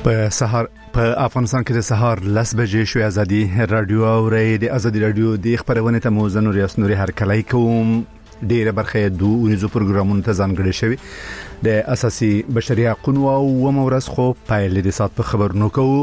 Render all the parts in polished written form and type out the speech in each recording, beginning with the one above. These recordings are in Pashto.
په افغانستان کې د سهار 10 بجې شوې ازادي رادیو اوري د ازادي رادیو د خبرونه ته موزن ریاست نوري هر کله کوم ډیره برخه دوه پروګرامونو ته ځانګړي شوی د اساسي بشري حقوقو او مورث خو پایل د سات په خبرونو کوو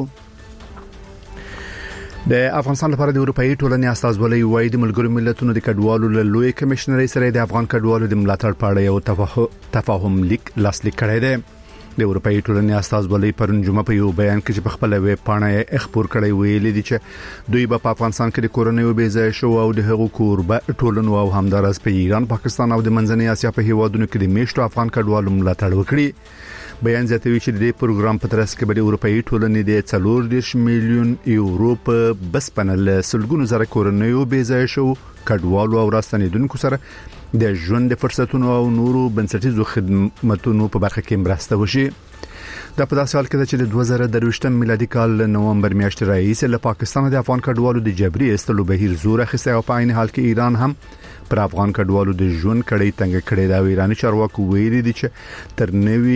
د افغانستان لپاره د اروپאי ټولنې استازولۍ وایي د ملګرو ملتونو د کډوالو له لوی کمشنري سره د افغان کډوالو د ملاتړ په اړه یو تفاهم لیک لاسلیک کړی دی د اروپאי ټولنې استازولۍ پرون جمعه په یو بیان کې په خپل ویب پاڼه خبر کړی ویلي دي چې دوی په افغانستان کې د کورونې وبېځای شو او د هغو کوربه ټولنو او همدارس په ایران پاکستان او د منځنۍ اسیا په هیوادونو کې د میشتو افغان کډوالو ملاتړ وکړي بیان زیاتوي چې د پروګرام په ترڅ کې به د اروپאי ټولنې د 4 میلیون یورو په بسپنل سلګونو زره کورونې وبېځای شو کډوالو او راستنیدونکو سره د ژوند فرصتونو او نورو بنسټیزو خدماتونو په برخه کې مرسته وشي د په داسې حال کې چې د 2023 میلادي کال نومبر میاشتې رئیس له پاکستان د افغان کډوالو د جبري استلو بهیر زور اخیسته او په عین حال کې ایران هم پر افغان کډوالو د ژوند کړي تنګ کړي دا ایرانی چارواکو ویلي دي چې تر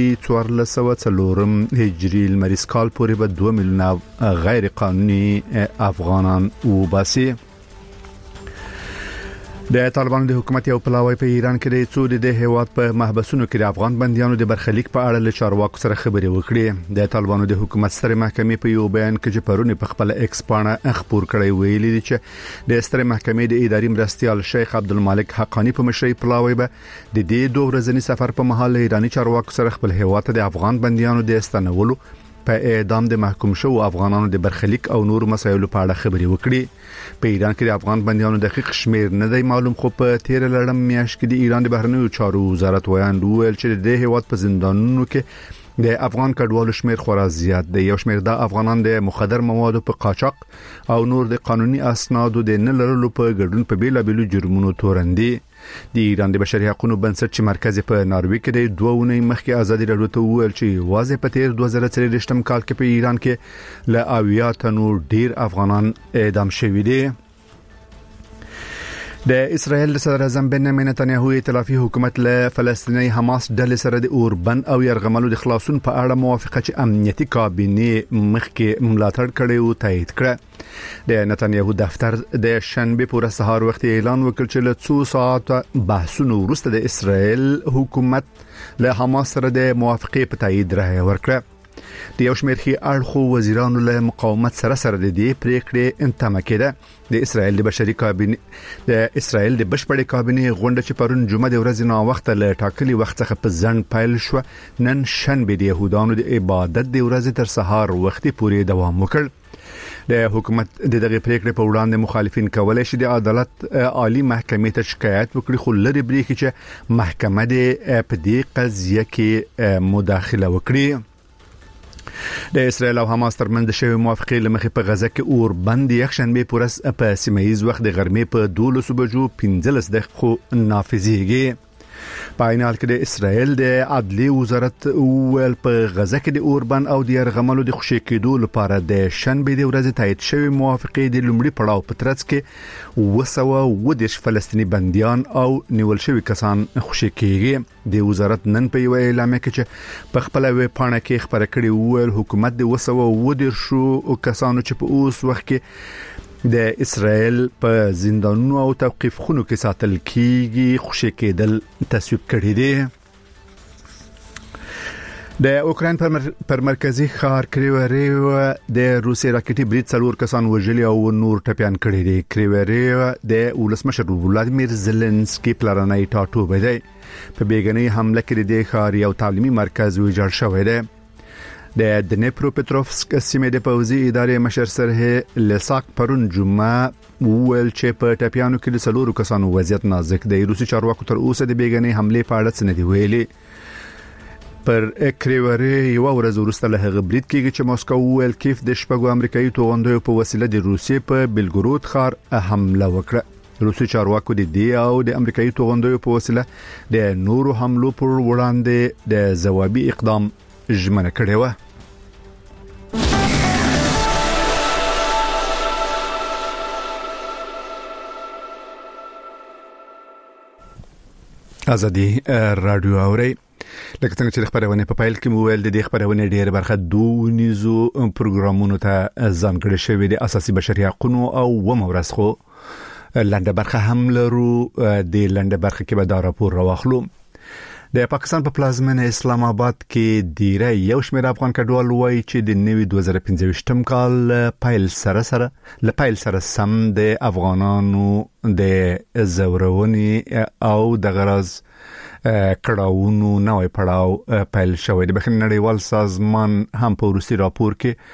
1404 هجری لمریز کال پورې به 2 میلیون غیر قانوني افغانان وباسي د طالبانو د حکومت یو پلاوی په ایران کې د څو د هیواد په محبسونو کې د افغان بنديانو د برخلیک په اړه له چارواکو سره خبرې وکړي د طالبانو د حکومت ستر محکمې په یو بیان کې چې پرونی په خپل ایکس باندې خبر کړی ویلي دي چې د ستر محکمې د اداري مرستيال شیخ عبدالمالک حقانی په مشرۍ پلاوی به د دې دوه ورځنی سفر په مهال ایرانی چارواکو سره خپل هیواد ته د افغان بنديانو د استنولو په اعدام د محکوم شو افغانانو د برخلیک او نور مسایلو په اړه خبرې وکړي په ایران کې د افغان بنديانو دقیق شمیر نه دی معلوم خو په 13 لړم میاشت کې د ایران د بهرنیو چارو وزارت ویاند ویل چې د هیواد په زندانونو کې د افغان کډوالو شمیر خورا زیات دی یو شمیر د افغانان د مخدر موادو په قاچاق او نور د قانوني اسنادو د نه لرلو په ګډون په بیلابېلو جرمونو تورندي د ایران د بشري حقوقو بنسټ چې مرکز په ناروې کې د 2 ونې مخکې ازادي راډیو ته ویل چې واځي په 2023 کال کې په ایران کې له اویاتنو ډیر افغانان اعدام شوي دي د اسرائیل صدر اعظم بنیامین نتنیاهو ائتلافي حکومت له فلسطیني حماس ډلې سره د اوربند او يرغملو د خلاصون په اړه موافقه چې امنیتي کابینه مخکې ملاتړ کړي او تایید کړه د نتنیاهو دفتر د شنبه پورې سهار وخت اعلان وکړ چې له 2 ساعت بحثونو وروسته د اسرائیل حکومت له حماس سره د موافقه په تایید راه ورکړه د یو شمېر خي اړخو وزیرانو له مقاومت سره د دې پریکړې انتمه کړه د اسرائیل د بشري کابینه د اسرائیل د بشپړې کابینه غونډه چې پرون جمعه د ورځې نا وخت له ټاکلي وخت څخه په ځنډ پیل شو نن شنبه د يهودانو د عبادت د ورځې تر سهار وخت پورې دوام وکړ د حکومت د دغه پریکړې په وړاندې مخالفین کولای شي د عدالت عالی محکمې ته شکایت وکړي خو لري بریخي چې محکمه د په دې قضیه کې مداخله وکړي د اسرائیل او حماس ترمنځ شوی موافقه لمخې په غزه کې اور بند یکشنبه پورس په سیمایي وخت د غرمې په 12 بجو 15 دقیقو نافذیږي په عین حال کې د اسرائیل د عدلي وزارت ول په غزه کې د اوربند او د يرغملو د خوشی کېدو لپاره د شنبه د ورځې تایید شوی موافقه د لومړي پړاو په ترڅ کې وسو فلسطینی بنديان او نیول شوی کسان خوشی کېږي د وزارت نن په یو اعلان کې چې په خپل ویب پاڼه کې خبر کړی ویل حکومت د وسو شو کسانو چې په اوس وخت کې د اسرائیل په زندانونو او توقيف خونو کې ساتل کیږي خوشی کېدل تصویب کړی دی د اوکرين پر مرکزی ښار کریوریو د روسي راکټي برید 4 کسان وژلي او نور ټپيان کړي دي کریوریو د ولسمشر ولادیمیر زيلنسکي پلانای ټاټوبه دی په بیګنۍ حمله کې د ښار یو تعلیمي مرکز ویجاړ شوی دی د دنیپروپټروفسک سیمې د پوځي ادارې مشر سره لساک پرون جمعه ویل چې په ټپيانو کې د 4 کسانو وضعیت نازک دی روسي چارواکو تر اوسه د بیګنۍ حمله په اړه څه نه دی ویلي پر کریوری یو ورځ وروسته له هغه برید کېږي چې ماسکو ویل کیف د شپږو امریکایي توغندیو په وسیله د روسیې په بلګرود ښار حمله وکړه روسي چارواکو د دې او د امریکایي توغندیو په وسیله د نورو حملو پر وړاندې د ځوابي اقدام ژمنه کړې و ازادي رادیو اوري لکه څنګه چې خبرونه په فایل کې مویل د خبرونه ډېر برخه دونیزو پروګرامونو ته ځانګړي شوی د اساسي بشري حقوقو او ومورسخو لنډه برخه هم لرو د لنډه برخه کې به دا راپور راوخلو. د پاکستان په پلازمینه اسلام آباد کې ډیره یو شمېر افغان کډوال وایي چې د نوي 2015 کال پایل سره سم د افغانانو د زورونې او د غرض کړهونو نوې پړاو پیل شوی د بخښنې نړیوال سازمان هم په روسي راپور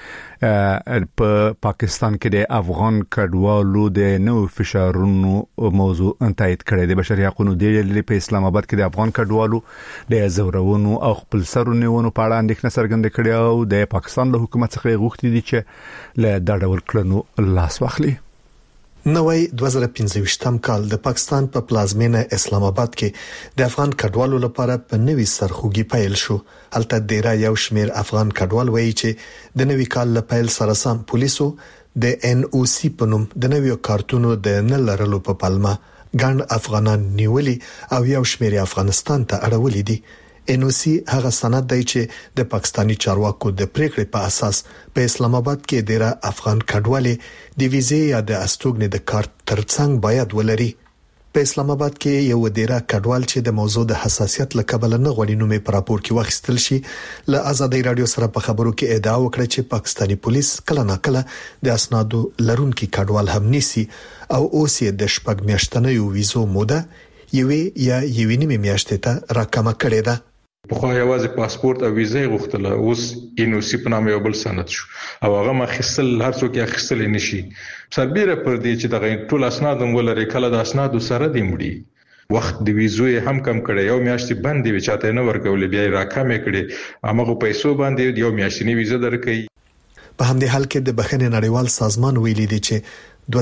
کې په پاکستان کې د افغان کډوالو د نو فشارونو موضوع تایید کړی د بشري حقوقو د په اسلام آباد کې د افغان کډوالو د زورونو او خپل سرونو په اړه اندېښنه څرګنده کړې او د پاکستان له حکومت څخه غوښتي دي چې له دا ډول کړنو لاس واخلي. نوې 2015 کال د پاکستان په پلازمینه اسلام آباد کې د افغان کډوالو لپاره په نوې سرخوږي پیل شو. هلته ډیره یو شمېر افغان کډوال وایي چې د نوې کال له پیل سره سم پولیسو د NOC په نوم د نویو کارتونو د نه لرلو په پلمه ګڼ افغانان نیولي او یو شمېر افغانستان ته اړولي دي. NOC هغه سند دی چې د پاکستانی چارواکو د پریکړې په اساس په اسلام آباد کې ډیره افغان کډوالي د ویزې یا د استوګنې د کارت ترڅنګ باید ولري. په اسلام آباد کې یو ډیره کډوال چې د موضوع د حساسیت لکبل نه غوړي نومې پر راپور کې واخیستل شي له آزادۍ رادیو سره په خبرو کې ادعا وکړه چې پاکستانی پولیس کله ناکله د اسنادو لرونکي کډوال هم نیسي او اوس یې د شپږ میاشتنۍ ویزو موده یوې یا یوې نیمه میاشتې ته راکمه کړې ده. په خو یوازې پاسپورت او ویزه غوښتله، اوس NOC په نامه یو بل سند شو او هغه مخصل هر څوک یې خصل نشي. سربېره پر دې چې دغه ټول اسناد ولري کله د اسنادو سره دی مړي وخت د ویزو هم کم کړي یو میاشتې باندې وچاته نه ورکول بیا راکمه کړي هغه پیسو باندې یو میاشتې ویزه درکې. په همدې حال کې د بخښنې نړیوال سازمان ویلي دی چې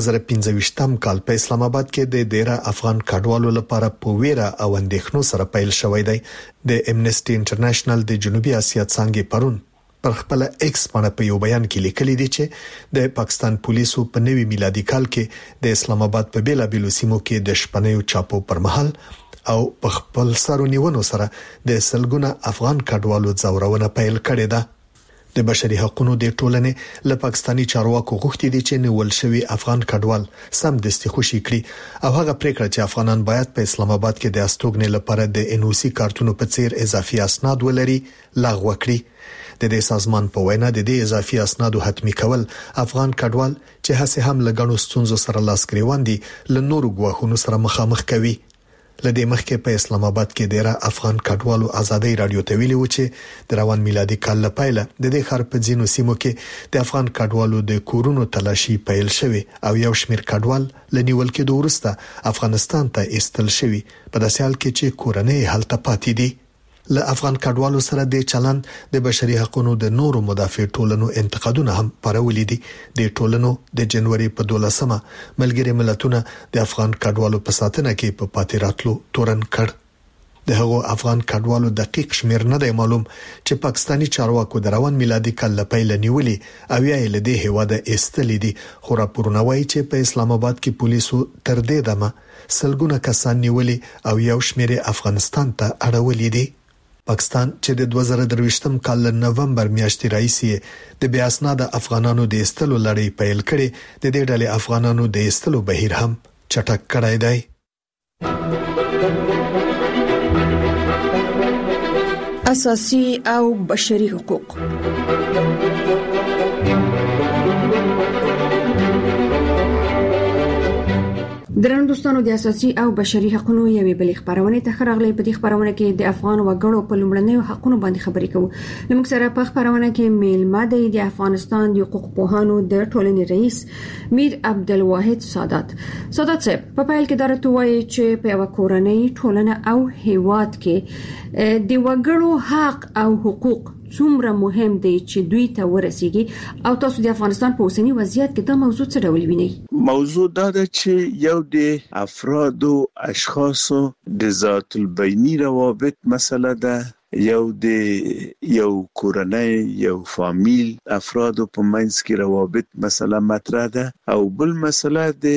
2015 کال په اسلام آباد کې د ډیره افغان کډوالو لپاره په ویره او اندېښنو سره پیل شوی دی. د امنیسټي انټرنیشنل د جنوبي اسیا څنګه پرون پر خپل ایکس باندې په یو بیان کې لیکلي دي چې د پاکستان پولیسو په نوي میلادي کال کې د اسلام آباد په بیلابیلو سیمو کې د شپنیو چاپو پر مهال او په خپل سرونیونو سره د سلګونه افغان کډوالو ځورونه پیل کړې ده. د بشري حقوقو د ټولنې له پاکستانی چارواکو غوښتي دي چې نیول شوی افغان کډوال سم دستي خوشي کړي او هغه پریکړه چې افغانان باید په اسلام آباد کې د استوګنې لپاره د NOC کارتونو په څیر اضافي اسناد ولري لغوه کړي. د دې سازمان په وینا د دې اضافي اسنادو حتمی کول افغان کډوال چې هڅه هم لګڼو ستونزو سره لاس ګریوان دي له نورو غواخونو سره مخامخ کوي. لدې مخکې په اسلام آباد کې ډیره افغان کډوالو آزادۍ رادیو ته ویلي و چې د روان میلادي کال لپاره د دې خر په ځینو سیمو کې د افغان کډوالو د کورونو تلاشي پیل شوی او یو شمېر کډوال لنیول کې دورسته افغانستان ته ایستل شوی په داسې حال کې چې کورنۍ هلته پاتې دي. له افغان کډوالو سره د چلند د بشري حقوقو د نورو مدافع ټولنو انتقادونه هم پرولې دي. د ټولنو د جنوري په 12مه ملګری ملتونه د افغان کډوالو په ساتنه کې په پاتې راتلو تورن کړ. د هغو افغان کډوالو دقیق شمیر نه دی معلوم چې پاکستانی چارواکو د روان میلادي کال لپاره نیولي او یې له دې هواده ایستلې دي. خو راپورونه وایي چې په اسلام آباد کې پولیسو تر دې دمه سلګونه کسان نیولي او یو شمیر افغانستان ته اړولي دي. پاکستان چې د 2023 کال نومبر میاشتې راځي د بیا اسناد افغانانو د ایستلو لړۍ پیل کړي د دې ډلې افغانانو د ایستلو بهیر هم چټک کړای دی. اساسي او بشري حقوق درنو دوستانو د اساسي او بشري حقوقو یوې بلې خبرونه ته خبرغلې په دې خبرونه کې د افغان وګړو په لومړنیو حقوقو باندې خبرې کوو. موږ سره په خبرونه کې میلمه دی د افغانستان د حقوق پوهانو د ټولنې رئیس میر عبدالواحد سادات صاحب په پیل کې درته وایي چې په یو کورنۍ ټولنه او هیواد کې د وګړو حق او حقوق څومره مهم دی چې دوی ته ورسیږي او تاسو د افغانستان په اوسنی وضعیت کې دا موضوع څه ډول وینئ؟ موضوع دا ده چې یو د افراد او اشخاصو د ذات البینی روابط مسله ده، یو کورنۍ یو فامیل افراد په منځ کې روابط مسله مطرح ده او بل مسله د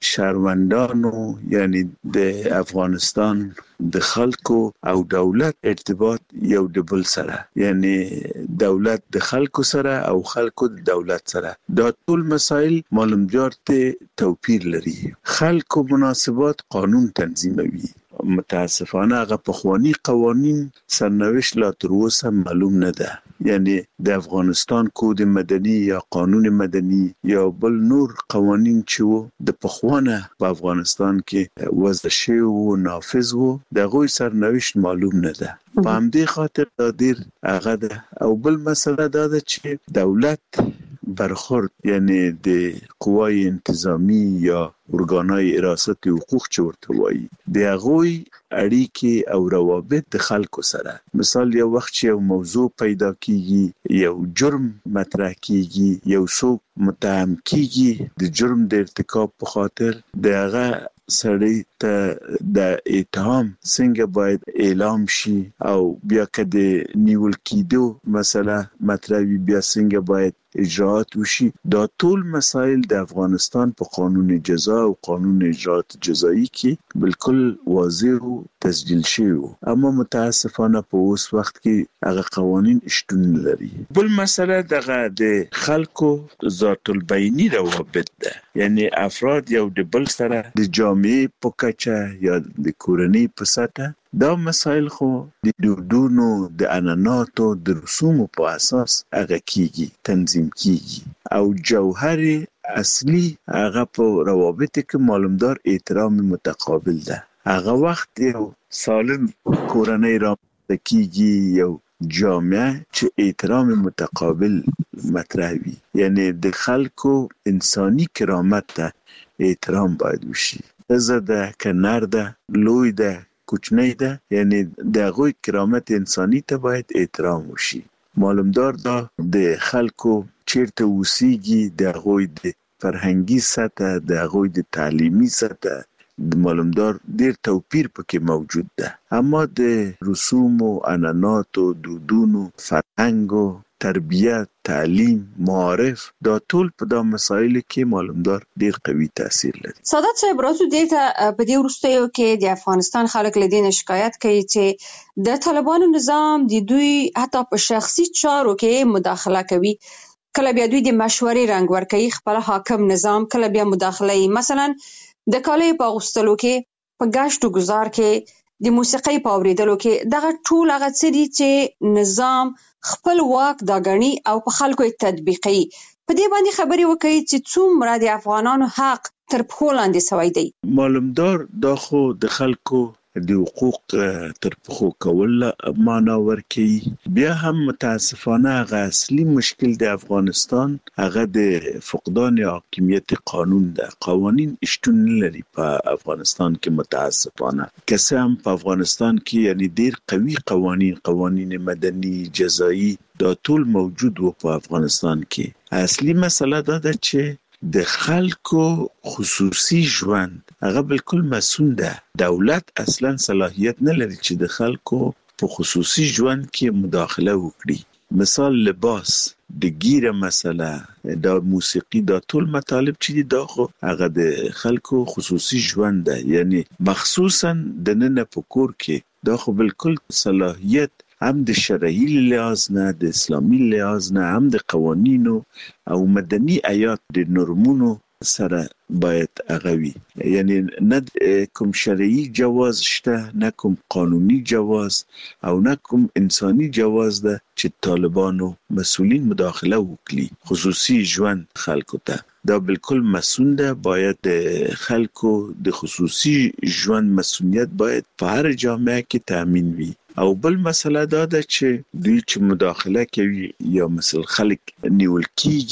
شهروندانو یعنی د افغانستان د خلکو او دولت ارتباط یو د بل سره، یعنی دولت د خلکو سره او خلکو د دولت سره، دا ټول مسائل معلوم جارته توپیر لري. خلکو مناسبات قانون تنظیموي، متاسفانه هغه پخوانی قوانین سرنوشت لا تر اوسه معلوم نه ده. یعنی د افغانستان کود مدني یا قانون مدني یا بل نور قوانین چې د پخوانه په افغانستان کې وضع شوی او نافذ وو، دغه سرنوشت معلوم نه ده. په همدې خاطر دا ډیر هغه ده. او بل مسله دا ده چې دولت برخورد یعنی د قوای انتظامی یا ارګانای حراست حقوق چې ورته وایي، د هغوی اړیکې او روابط د خلکو سره، مثال یو وخت چې یو موضوع پیدا کیږي، یو جرم مطرح کیږي، یو څوک متهم کیږي د جرم د ارتکاب په خاطر، د هغه سړی ته د اتهام څنګه باید اعلام شي او بیا که د نیول کېدو مسله مطرح وي بیا څنګه باید اجراات وشي. دا ټول مسائل د افغانستان په قانون جزا او قانون اجرات جزایی کې بالکل واضح او تسجیل شوی، اما متاسفانه په اوس وخت کې هغه قوانین شتون لري. بل مسله دغه د خلکو ذات البینی روابط ده، یعنی افراد یو د بل سره د جامعې په کچه یا د کورنۍ په سطح، دا مسائل خو د دودونو د عنعناتو د رسومو په اساس هغه کیږي، تنظیم کیږي، او جوهر اصلي هغه په روابط کې معلومدار احترام متقابل ده. هغه وخت یو سالم کورنۍ رابطه کیږي، یو جامعه چې احترام متقابل مطرح وي، یعنی د خلکو انساني کرامت ته احترام باید وشي. زه ده که نر ده، لوی ده، کوچنی ده، یعنی د هغوی کرامت انساني ته باید احترام وشي. معلومدار دا د خلکو چیرته اوسیږي، د هغوی د فرهنګي سطح، د هغوی د تعلیمي سطح، د معلومدار ډیر توپیر پکې موجود ده. اما د رسوم او عنعناتو، دودونو، فرهنګو، تربیت، تعلیم، معارف، دا ټول په دا مسایلو کې معلومدار ډیر قوي تاثیر لري. سادات صاحب، راځو دې ته په دې وروستیو کې د افغانستان خلک له دې نه شکایت کوي چې د طالبانو نظام د دوی حتی په شخصي چارو کې مداخله کوي. کله بیا دوی د مشورې رنګ ورکوي، خپل حاکم نظام کله بیا مداخله کوي، مثلا د کالیو په اغوستلو کې، په ګشت و گذار کې، د موسیقۍ په اوریدلو کې. دغه ټول هغه څه دي چې نظام خپل واک دا ګڼي او په خلکو یې تطبیقوي. په دې باندې خبرې وکړي چې څومره د افغانانو حق تر پښو لاندې سوی دی. معلومدار دا خو د خلکو د حقوق تر پښو کول معنا ورکوي. بیا هم متاسفانه هغه اصلي مشکل د افغانستان هغه د فقدان حاکمیت قانون ده. قوانین شتون نه لري په افغانستان کې متاسفانه. که څه هم په افغانستان کې یعنی ډیر قوي قوانین مدني، جزایی، دا ټول موجود و په افغانستان کې. اصلي مسله دا ده چې د خلکو خصوصي ژوند هغه بالکل مسئول ده. دولت اصلا صلاحیت نه لري چې د خلکو په خصوصي ژوند کې مداخله وکړي. مثال لباس، د ګیره مسله، د موسیقي، دا ټول مطالب چې دا خو هغه د خلکو خصوصي ژوند ده. یعنی مخصوصا د نن په کور کې دا خو بالکل صلاحیت هم د شرعي لحاظ نه، د اسلامي لحاظ نه، هم د قوانینو او مدني آیات د نورمونو سره باید اغوي. یعنی نه کوم شرعي جواز شته، نه کوم قانوني جواز او نه کوم انساني جواز ده چې طالبانو مسؤلین مداخله وکړي خصوصي ژوند خلکو ته. دا بالکل مسئول ده. باید د خلکو د خصوصي ژوند مسؤلیت باید په هر جامعه کې تامین وي. او بل مسله دا ده چې دوی چې مداخله کوي یا مثل خلک نیول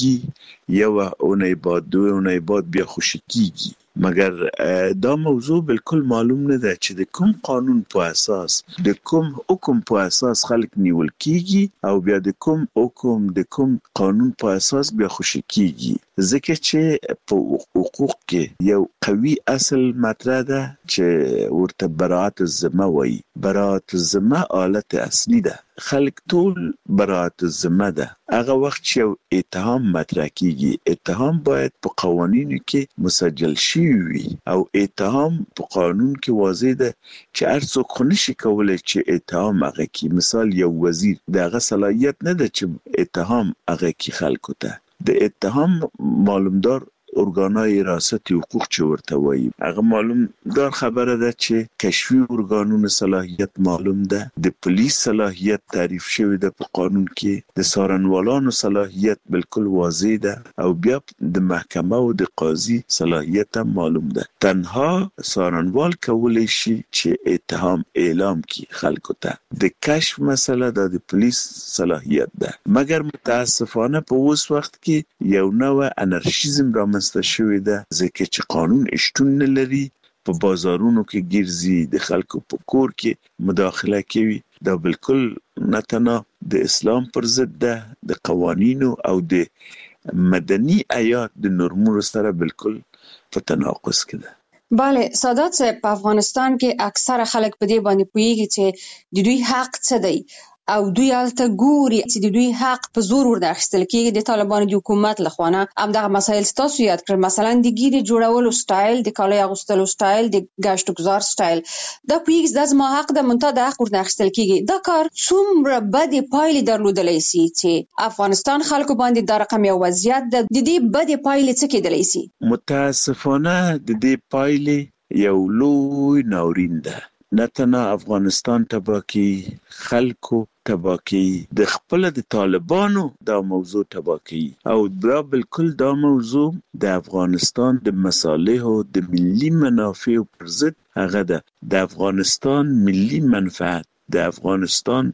کیږي، یو اونۍ بعد، دوه اونۍ بعد بیا خوشی کیږي. مگر دا موضوع بالکل معلوم نه ده چې د کوم قانون په اساس، د کوم حکم په اساس خلک نیول کیږي او بیا د کوم حکم، د کوم قانون په اساس بیا خوشی کیږي. ځکه چې په حقوق کې یو قوي اصل مطرح ده چې ورته براءت الذمه وایي. براءت الذمه حالت اصلي ده. خلک ټول براءت الذمه ده. هغه وخت چې یو اتهام مطرح کیږي، اتهام باید په قوانینو کې مسجل شي وي او اتهام په قانون کې واضح ده چې هر څوک خو نشي کولی چې اتهام هغه کی. مثال یو وزیر دغه صلاحیت نه ده چې اتهام هغه کی خلکو ته. د اتهام معلومدار ارګانای ریاست حقوق چې ورته وایي، هغه معلومدار خبره ده چې کشفي ارګانونو صلاحیت معلوم ده، د پولیس صلاحیت تعریف شوی ده په قانون کې، د څارنوالانو صلاحیت بالکل واضح ده او بیا د محکمه او د قاضي صلاحیت هم معلوم ده. تنها څارنوال کولی شي چې اتهام اعلام کړي خلکو ته. د کشف مسله د پولیس صلاحیت ده. مګر متاسفانه په اوس وخت کې یو نوع انارشیزم را شوی ده، ځکه چې قانون شتون نه لري. په بازارونو کې ګرځي، د خلکو په کور کې مداخله کوي. دا بالکل نتنا د اسلام پر ضد ده، د قوانینو او د مدني آیات د نورمونو سره بالکل په تناقض کې ده. بله سادات صاحب، په افغانستان کې اکثره خلک په دې باندې پوهیږي چې د دوی حق څه دی او دوی هلته ګوري چې د دوی حق په زور ورته اخیستل کېږي د طالبانو د حکومت له خوا نه. همدغه مسایل ستاسو یاد کړل، مثلا د ګیرې جوړولو سټایل، د کالي اغوستلو سټایل، د ګشت گزار سټایل. دا پوهیږي دا زما حق ده، منتها د حق ورته اخیستل کېږي. دا کار څومره بدې پایلې درلودلی سي چې افغانستان خلکو باندې دا رقم یو وضعیت ده، د دې بدې پایلې څه کېدلی سي؟ متاسفانه د دې پایلې یو لوی ناورین ده. نه تنها افغانستان تباه کی، خلکو تباه کی، د خپل د طالبانو دا موضوع تباه کی او دا بالکل دا موضوع د افغانستان د مصالح او د ملي منافع پر ضد هغه ده. د افغانستان ملي منفعت، د افغانستان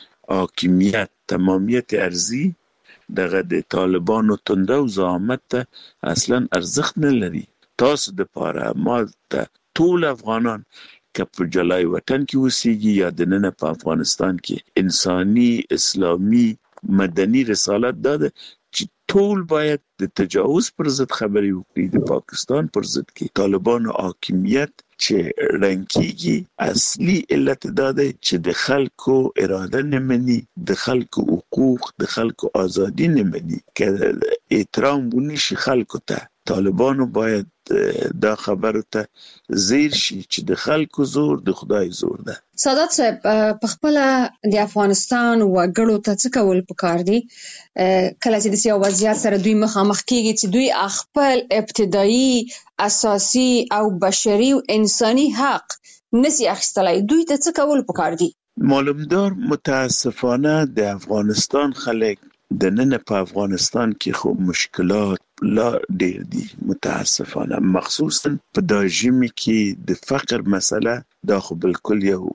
حاکمیت، تمامیت ارضی دغه د طالبانو تنده او زعامت ته اصلا ارزښت نه لري. تاسو د پاره ما ته ټول افغانان که په جلای وطن کې اوسېږي یا دننه په افغانستان کې انساني، اسلامي، مدني رسالت دا ده چې ټول باید د تجاوز پر ضد خبرې وکړي. د پاکستان پر ضد کې طالبانو حاکمیت چې رنګيږي، اصلي علت دا ده چې د خلکو اراده نه مني، د خلکو حقوق، د خلکو ازادي نه مني. که احترام ونشي خلکو ته، طالبانو باید دا خبره ته زیر شي چې د خلکو زور د خدای زور ده. سادات صاحب، په خپل د افغانستان وګړو ته څه کول پکار دي کله چې د یو وضعیت سره دوی مخامخ کیږي چې دوی خپل ابتدایي اساسي او بشري او انساني حق نسی اخیستلای؟ دوی ته څه کول پکار دي؟ معلومدار متاسفانه د افغانستان خلک د نن په افغانستان کې خو مشکلات لا ډیر دي متاسفانه، مخصوصا په دا ژمي کې د فقر مسله دا خو بالکل یو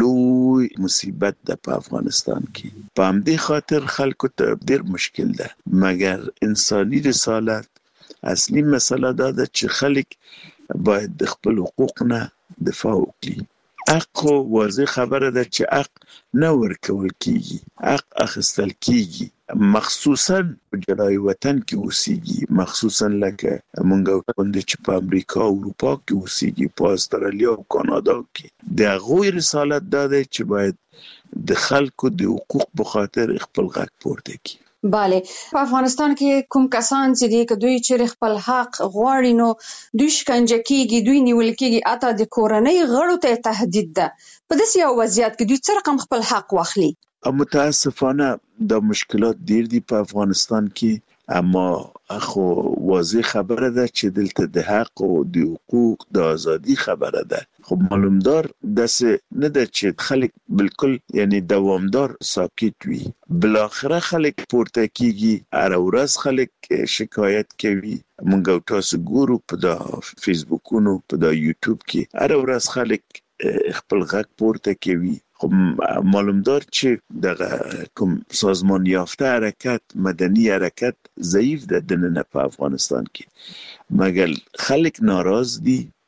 لوی مصیبت ده په افغانستان کې. په همدې خاطر خلکو ته ډیر مشکل ده. مګر انساني رسالت اصلي مسله دا ده چې خلک باید د خپل حقوق نه دفاع وکړي. حق واضح خبره ده چې حق نه ورکول کیږي، حق اخیستل کیږي، مخصوصا په جلای وطن کې اوسېږي، مخصوصا لکه مونږ کوند چې په امریکا او اروپا کې اوسېږي، په استرالیا او کانادا کې. د هغوی رسالت دا دی چې باید د خلکو د حقوق په خاطر خپل غږ پورته کړي. بله، په افغانستان کې کوم کسان چې دي که دوی چې خپل حق غواړي نو دوی شکنجه کیږي، دوی نیول کیږي، حتی د کورنۍ غړو ته تهدید ده. په داسې یو وضعیت کې دوی څه رقم خپل حق واخلي؟ متاسفانه دا مشکلات ډیر دي په افغانستان کې، اما خو واضح خبره ده چې دلته د حق او د حقوق د ازادي خبره ده. خو معلومدار داسې نه ده چې خلک بالکل یعنی دوامدار ساکت وي. بلاخره خلک پورته کیږي، هر ورځ خلک شکایت کوي. مونږ تاسو ګورو په دا فیسبوکونو، په دا یوټیوب کې هر ورځ خلک خپل غږ پورته کوي. خو معلومدار چې دغه کوم سازمان یافته حرکت، مدني حرکت ضعیف ده دننه په افغانستان کې. مګر خلک ناراض دي،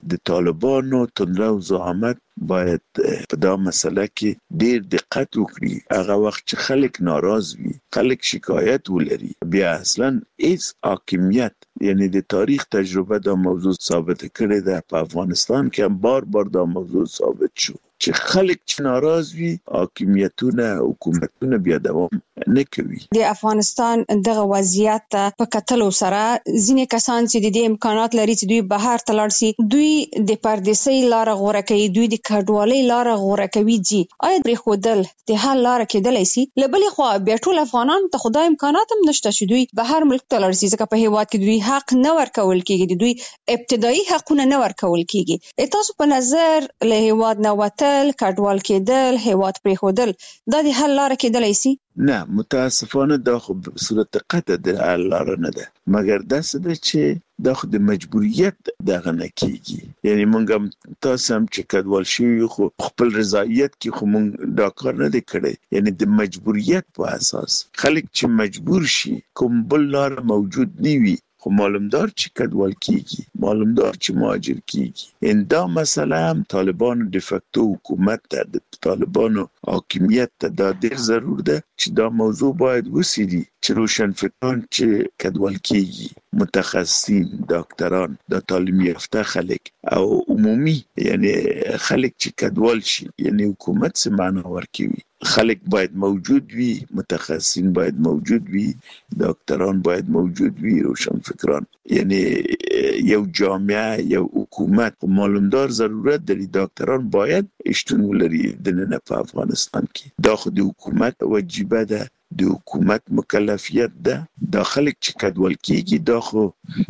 د طالبانو تندرو زعامت باید په دا مسله کې ډیر دقت وکړي. هغه وخت چې خلک ناراض وي، خلک شکایت ولري، بیا اصلا هیڅ حاکمیت، یعنی د تاریخ تجربه دا موضوع ثابت کړی ده. په افغانستان کې هم بار دا موضوع ثابت شو چې خلک چې ناراض وي، حاکمیتونه، حکومتونه بیا دوام نه کوي. د افغانستان دغه وضعیت په کتلو سره ځینې کسان چې د دې امکانات لري چې دوی بهر ته لاړ شي، دوی د پردیسۍ لار غوره کوي، دوی د کډوالۍ لار غوره کوي. آیا پرې خودل د حل لار کېدلی شي؟ لبلې خو بیا ټول افغانان ته خدای امکانات هم نشته چې دوی بهر ملک ته لاړ شي، ځکه په هیواد کې دوی حق نه ورکول کیږي، دوی ابتدایي حقونه نه ورکول کیږي. تاسو په نظر له هیواد نه وتل، کډوال کېدل، هیواد پرې خودل، دا د حل لار کېدلی شي؟ نه، متاسفانه دا خو په صورت قطع د حل لار نه ده، مګر داسې ده چې دا خو د مجبوریت دغه نه کیږي. یعنی مونږ هم تاسو هم چې کډوال شوي خو خپل رضایت کې خو مونږ دا کار نه دی کړی، یعنی د مجبوریت په اساس خلک چې مجبور شي، کوم بل لار موجود نه وي، خو معلومدار چې کډوال کیږي، معلومدار چې مهاجر کیږي. ان دا مسله هم طالبانو د فکتو حکومت ته، د طالبانو حاکمیت ته دا ډیر ضرور ده چې دا موضوع باید وڅېړي، چې روشنفکران چې کډوال کیږي، متخصصین، ډاکټران، د تعلیم یافته خلک او عمومي یعنی خلک چې کډوال شي، یعنی حکومت څه معنا ورکوي، خلک باید موجود وي، متخصصین باید موجود وي، ډاکټران باید موجود وي، روشنفکران، یعنی یو جامعه، یو حکومت معلومدار ضرورت لري. ډاکټران باید شتون ولري دننه په افغانستان کې. دا خو د حکومت واجبه ده، د حکومت مکلفیت ده. دا خلک چې کډوال کیږي، دا خو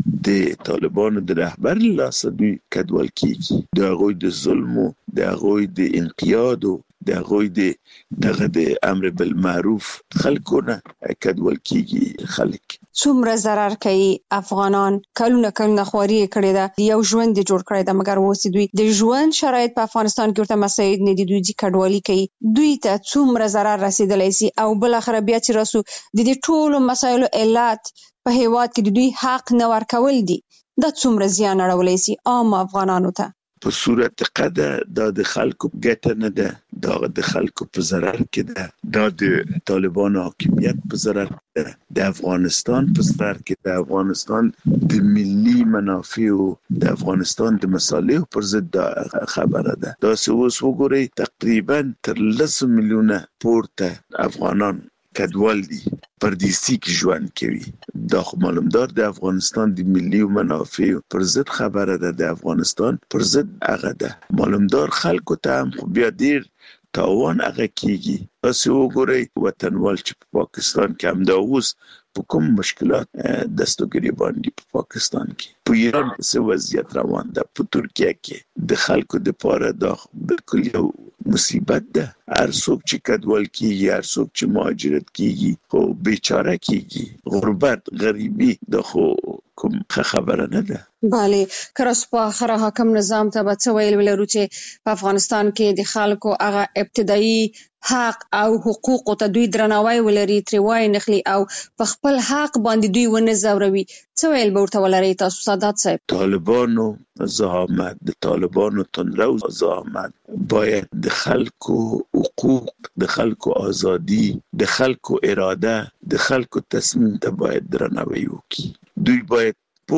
د طالبانو د رهبر لاسه دوی کډوال کیږي، د هغوی د ظلم، د هغوی د انقیاد، د هغوی د امر بالمعروف خلکونه کډوال کیږي. خلک څومره ضرر کوي افغانان، کلونه خواري کړې ده، یو ژوند جوړ کړی ده، مګر اوس دوی د ژوند شرایط په افغانستان کې ورته مساعد نه دي، دوی کډوالي کوي. دوی ته څومره ضرر رسیدلی شي؟ او بل اخر بیا چې راسو د دې ټولو مسایلو علت په هیواد کې د دوی حق نه ورکول دي، دا څومره زیان اړولی شي عام افغانانو ته؟ په صورت قده دا د خلکو ګټه نه ده، دا د خلکو په ضرر کې ده، دا د طالبانو حاکمیت په ضرر کې ده، د افغانستان په ضرر کې ده، افغانستان د ملي منافعو، د افغانستان د مصالحو پر ضد خبره ده. دا اوس وګورئ تقریبا تر 10 میلیونه پورته افغانان کډوال دي، پردیسی کې ژوند کوي. دا خو معلومدار د افغانستان د ملي منافع پر ضد خبره ده، د افغانستان پر ضد هغه ده. معلومدار خلکو ته هم خو بیا ډیر تاوان هغه کیږي. تاسو وګورئ وطنوال چې په پاکستان کې هم دا اوس په کوم مشکلات دستګیری باندې په پاکستان کې، په ایران کې څه وضعیت روان ده، په ترکیه کې د خلکو د پاره دا بالکل یو مصیبت ده. هر څوک چې کډوال کیږي، هر څوک چې مهاجرت کیږي، خو بیچاره کیږي. غربت، غریبی دا خو کوم خبره نه ده. بله، کراس په اخر حاکم نظام ته به څه ویل ولرو چې په افغانستان کې د خلکو هغه ابتدایي حق او حقوق ته دوی درناوی ولري، ترې وای نخلي او په خپل حق باندې دوی ونه زوروي. څه ویل به ورته ولرئ تاسو سادات صاحب؟ طالبانو زعامت، د طالبانو تندرو زعامت باید د خلکو حقوق، د خلکو ازادي، د خلکو اراده، د خلکو تصمیم ته باید درناوی وکړي. دوی باید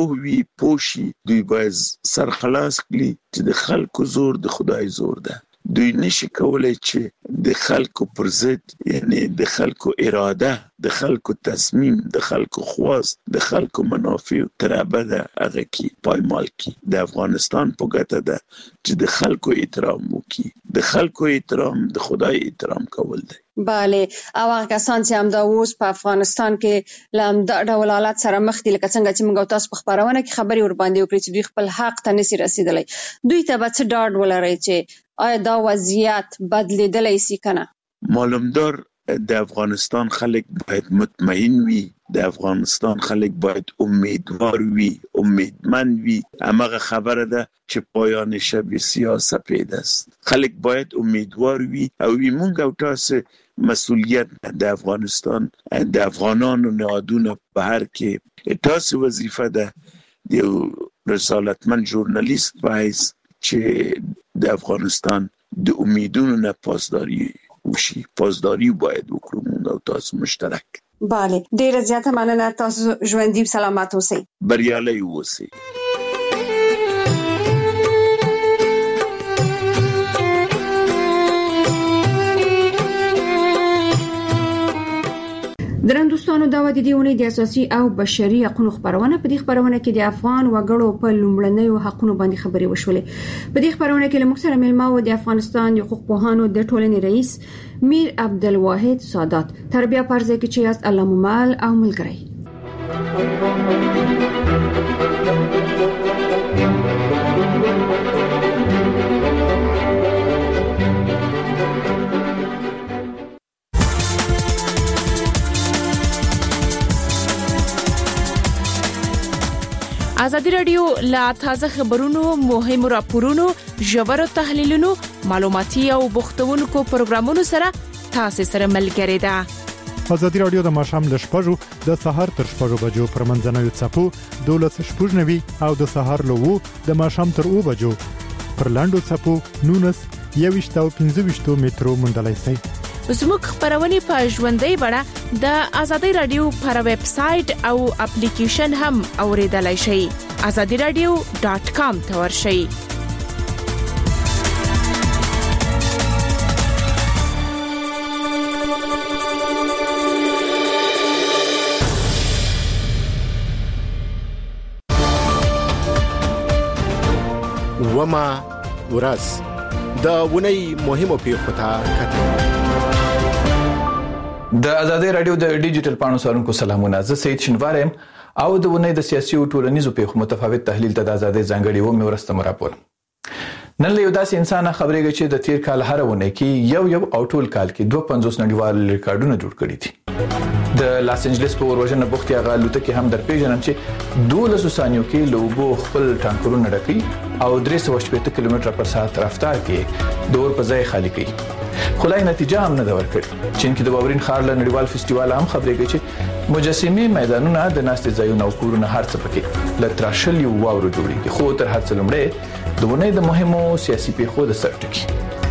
پوشي، دوی باید سرخلاص کړي چې د خلکو زور د خدای زور ده. دوی نشي کولای چې د خلکو پر ضد، یعنی د خلکو اراده، د خلکو تصمیم، د خلکو خواست، د خلکو منافع تر ابده هغه کې پایمال کی. د افغانستان په ګټه ده چې د خلکو احترام وکړي. د خلکو احترام د خدای احترام کول دی. بله، او هغه کسان چې همدا اوس په افغانستان کې له همدا ډول حالت سره مخ دي، لکه څنګه چې موږ تاسو په خبرونه کې خبرې ورباندې وکړې چې دوی خپل حق ته نشي رسیدلی، دوی ته به څه ډاډ ولرئ چې آیا دا وضعیت بدلیدلی شي که نه؟ معلومدار د افغانستان خلک باید مطمئن وي، د افغانستان خلک باید امیدوار وي، امیدمند وي. همغه خبره ده چې پایان شب سیاه سپید است. خلک باید امیدوار وي او موږ او تاسو مسئولیت د افغانستان، د افغانانو نهادونو په هر کې تاسو وظیفه ده د رسالتمن ژورنالیست باید چې د افغانستان د امیدونو نه پاسداري وشي. پاسداري باید وکړو او تاسو مشترک. بله، ډیره زیاته مننه. تاسو ژوندۍ سلامت اوسئ. بریالي اوسئ. درن دوستانو، دا د دیونې د اساسي او بشري حقوقو خبرونه په دې خبرونه کې د افغان وګړو په لومړنیو حقوقو باندې خبري وشولې. په دې خبرونه کې لمخ سره ملما و د افغانستان د حقوق پوهانو د ټولنې رئیس میر عبدالواحد سادات. تربیه پرځه کې چې است الله ممال او ملګری. ازادي رادیو لا تازه خبرونو، مهمو راپورونو، ژورو تحلیلونو، معلوماتي او بوختونکو پروګرامونو سره تاسو سره ملګری ده. ازادي رادیو د ماشام ل شپږو د سحر تر شپږو بجو پر منځنوي چپو 12:90 او د سحر له 2 د ماشام تر 2 بجو پر لاندو چپو 19:15 مترو مندلای سي. زموږ خبرونه په ژوندۍ بڼه د ازادي رادیو پر ویب سټ او اپلیکیشن هم اوریدلای شئ. azadiradio.com ته ورشئ. وما ورځ د ونی مهمو پیښو ته کتل. د ازادي رادیو د ډیجیټل پاڼو سرونکو سلامونه. زه سید شنوارم او د ونی د سیاسي او ټولنیزو پیښو متفاوت تحلیل ته د ازادي ځانګړي و مې ورسته راپور. نن له یو داسې انسان خبرېږي چې د تیر کال هر ونه کې یو او ټول کال کې 250 نړیوال ریکارډونه جوړ کړي دي. د لاس انجلس په ورژن بوختي غالوته کې هم در پیژنم چې 12 ثانیو کې لوبو خپل ټانکرونه ډکې او 380 کیلومتر پر ساعت رفتار کې دور په ځای خالی کړي. خلای نتیجه هم نه دا ورکړي. چین کې د باورین خار له نړیوال فستیوال هم خبرېږي چې مجسمه میدانونه د ناستې ځایونه او کورونه هرڅه پکې لتراشل یو واورو جوړیږي. خو تر هر څه لومړی د ونې د مهمو سیاسي پیښو د سرټکی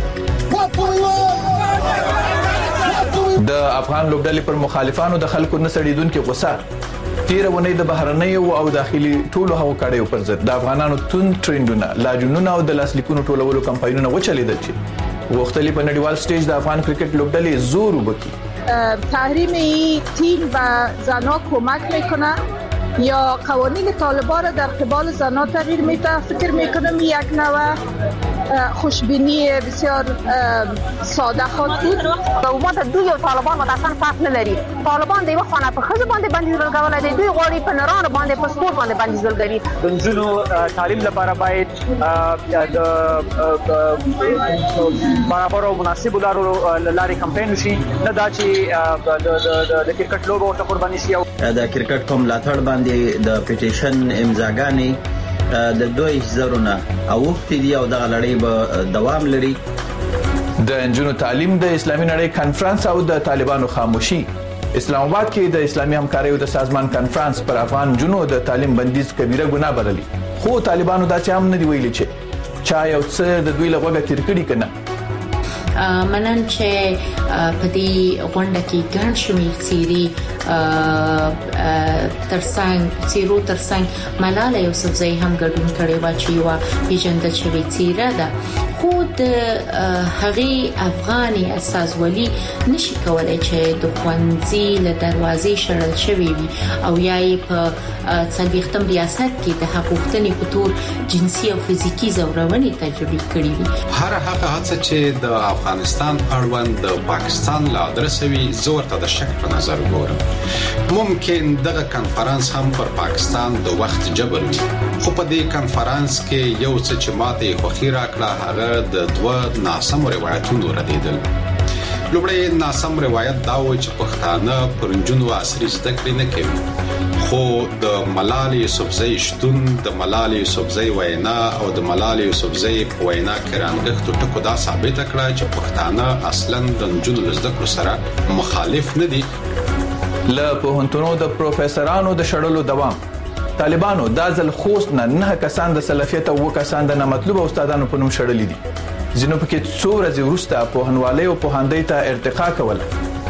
د افغان لوبډلې پر مخالفانو د خلکو نسړیدونکو غوسه تیر ونې د بهرنیو او داخلي ټولو هغو کډیو پر ضد د افغانانو تون ټرندونه لاجونونه او د لاسلیکونو ټولولو کمپاینونه وچلیدل چې وختلی په نړیوال سټیج د افغان کرکټ لوبډلې زور وبکي. تحریم این تیم به زنها کمک میکنه یا قوانین طالبان را در قبال زنها تغییر میده؟ فکر میکنم یک نوع خوشبینی بسیار ساده خود بود. حکومت دوی او طالبان متأسفانه فرق نداری. طالبان دیو خانه په خزه باندې بندیز لګولای دی، دوی غواړي په نرانو باندې په سپورت باندې بندیز لګوي. د نجونو تعلیم لپاره باید د برابر او مناسب لارو لارې کمپاین وشي، نه دا چې د کرکټ لوبو ته قرباني شي. د کرکټ په ملاتړ باندې د پیټیشن امضاګانې د 2000 نه اوختي دی او د لړۍ به دوام لري. د انجونو تعلیم د اسلامي نړۍ کانفرنس او د طالبانو خاموشي. اسلام آباد کې د اسلامي همکاریو د سازمان کانفرنس پر افغان جنو د تعلیم بندیز کبیره ګناه بللی. خو طالبانو دا چې هم نه دی ویلي چې چا یو څه د دوی لغوګه تیر کړي کنه. منن چې په دې غونډه کې ګڼ شمېر څیرې ترڅنګ ملاله یوسفزۍ هم ګډون کړی و چې یو پیژندل شوی څیره ده. خو د هغې افغاني استازولي نشي کولای چې د ښوونځي له دروازې شړل شوی وي او یا یې په څلوېښتم ریاست کې د حقوقتنې په تور جنسي او فزیکي ځورونې تجربه کړې وي. هر هغه هڅه چې د افغانستان اړوند د پاکستان لا درسوي زور ته د شک په نظر ګورم. ممکن دغه کانفرنس هم پر پاکستان د وخت جبر وي، خو په دې کانفرنس کې یو څه چې ماته خوخي راکړه هغه د دوه ناسم روایتونو ردیدل. لومړی ناسم روایت دا و چې پښتانه پرنجونو عصري زده کړې نه کوي، خو د ملالۍ یوسفزۍ شتون، د ملالۍ یوسفزۍ وینا او د ملالۍ یوسفزۍ په وینا کې رانغښتو ټکو دا ثابت کړه چې پښتانه اصلاً د نجونو زده کړو سره مخالف نه دي. له پوهنتونو د پروفیسورانو د شړلو دوام طالبانو د ځل خوست نه کسان د سلفیت او کسان د نامطلوب استادانو په نوم شړلې دي. ځینو پکې څو ورځې وروسته پوهنوالۍ او پوهاندۍ ته ارتقا کوله.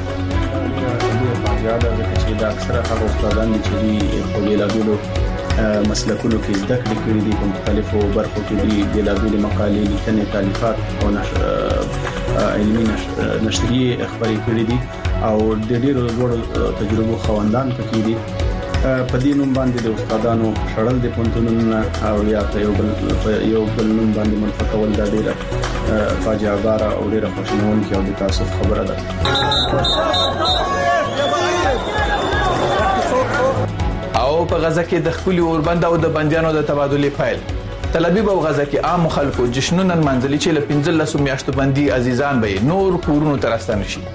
زیاده ده چې د اکثره هغه استادان چې دي په بېلابېلو مسلکونو کې زده کړې کړې دي په مختلفو برخو کې دي بېلابېلې مقالې لیکنې تالیفات او علمي نشریې خپرې کړې دي او د ډېرو لوړو تجربو خواندان پکې دي. په دې نوم باندې د استادانو شړل د پونتونو او یا په یو بل نوم باندې منفقول د ډېره فاجعه باره او ډېره خوشنونکې او د تاسف خبره ده. او په غزه کې د خپل اوربند او د بنديانو د تبادلې فایل تل ابیب او غزه کې عام خلکو جشنونه منځلي چې له 15 میاشتو بندي عزیزان به نور کورونو ته راستنه شي.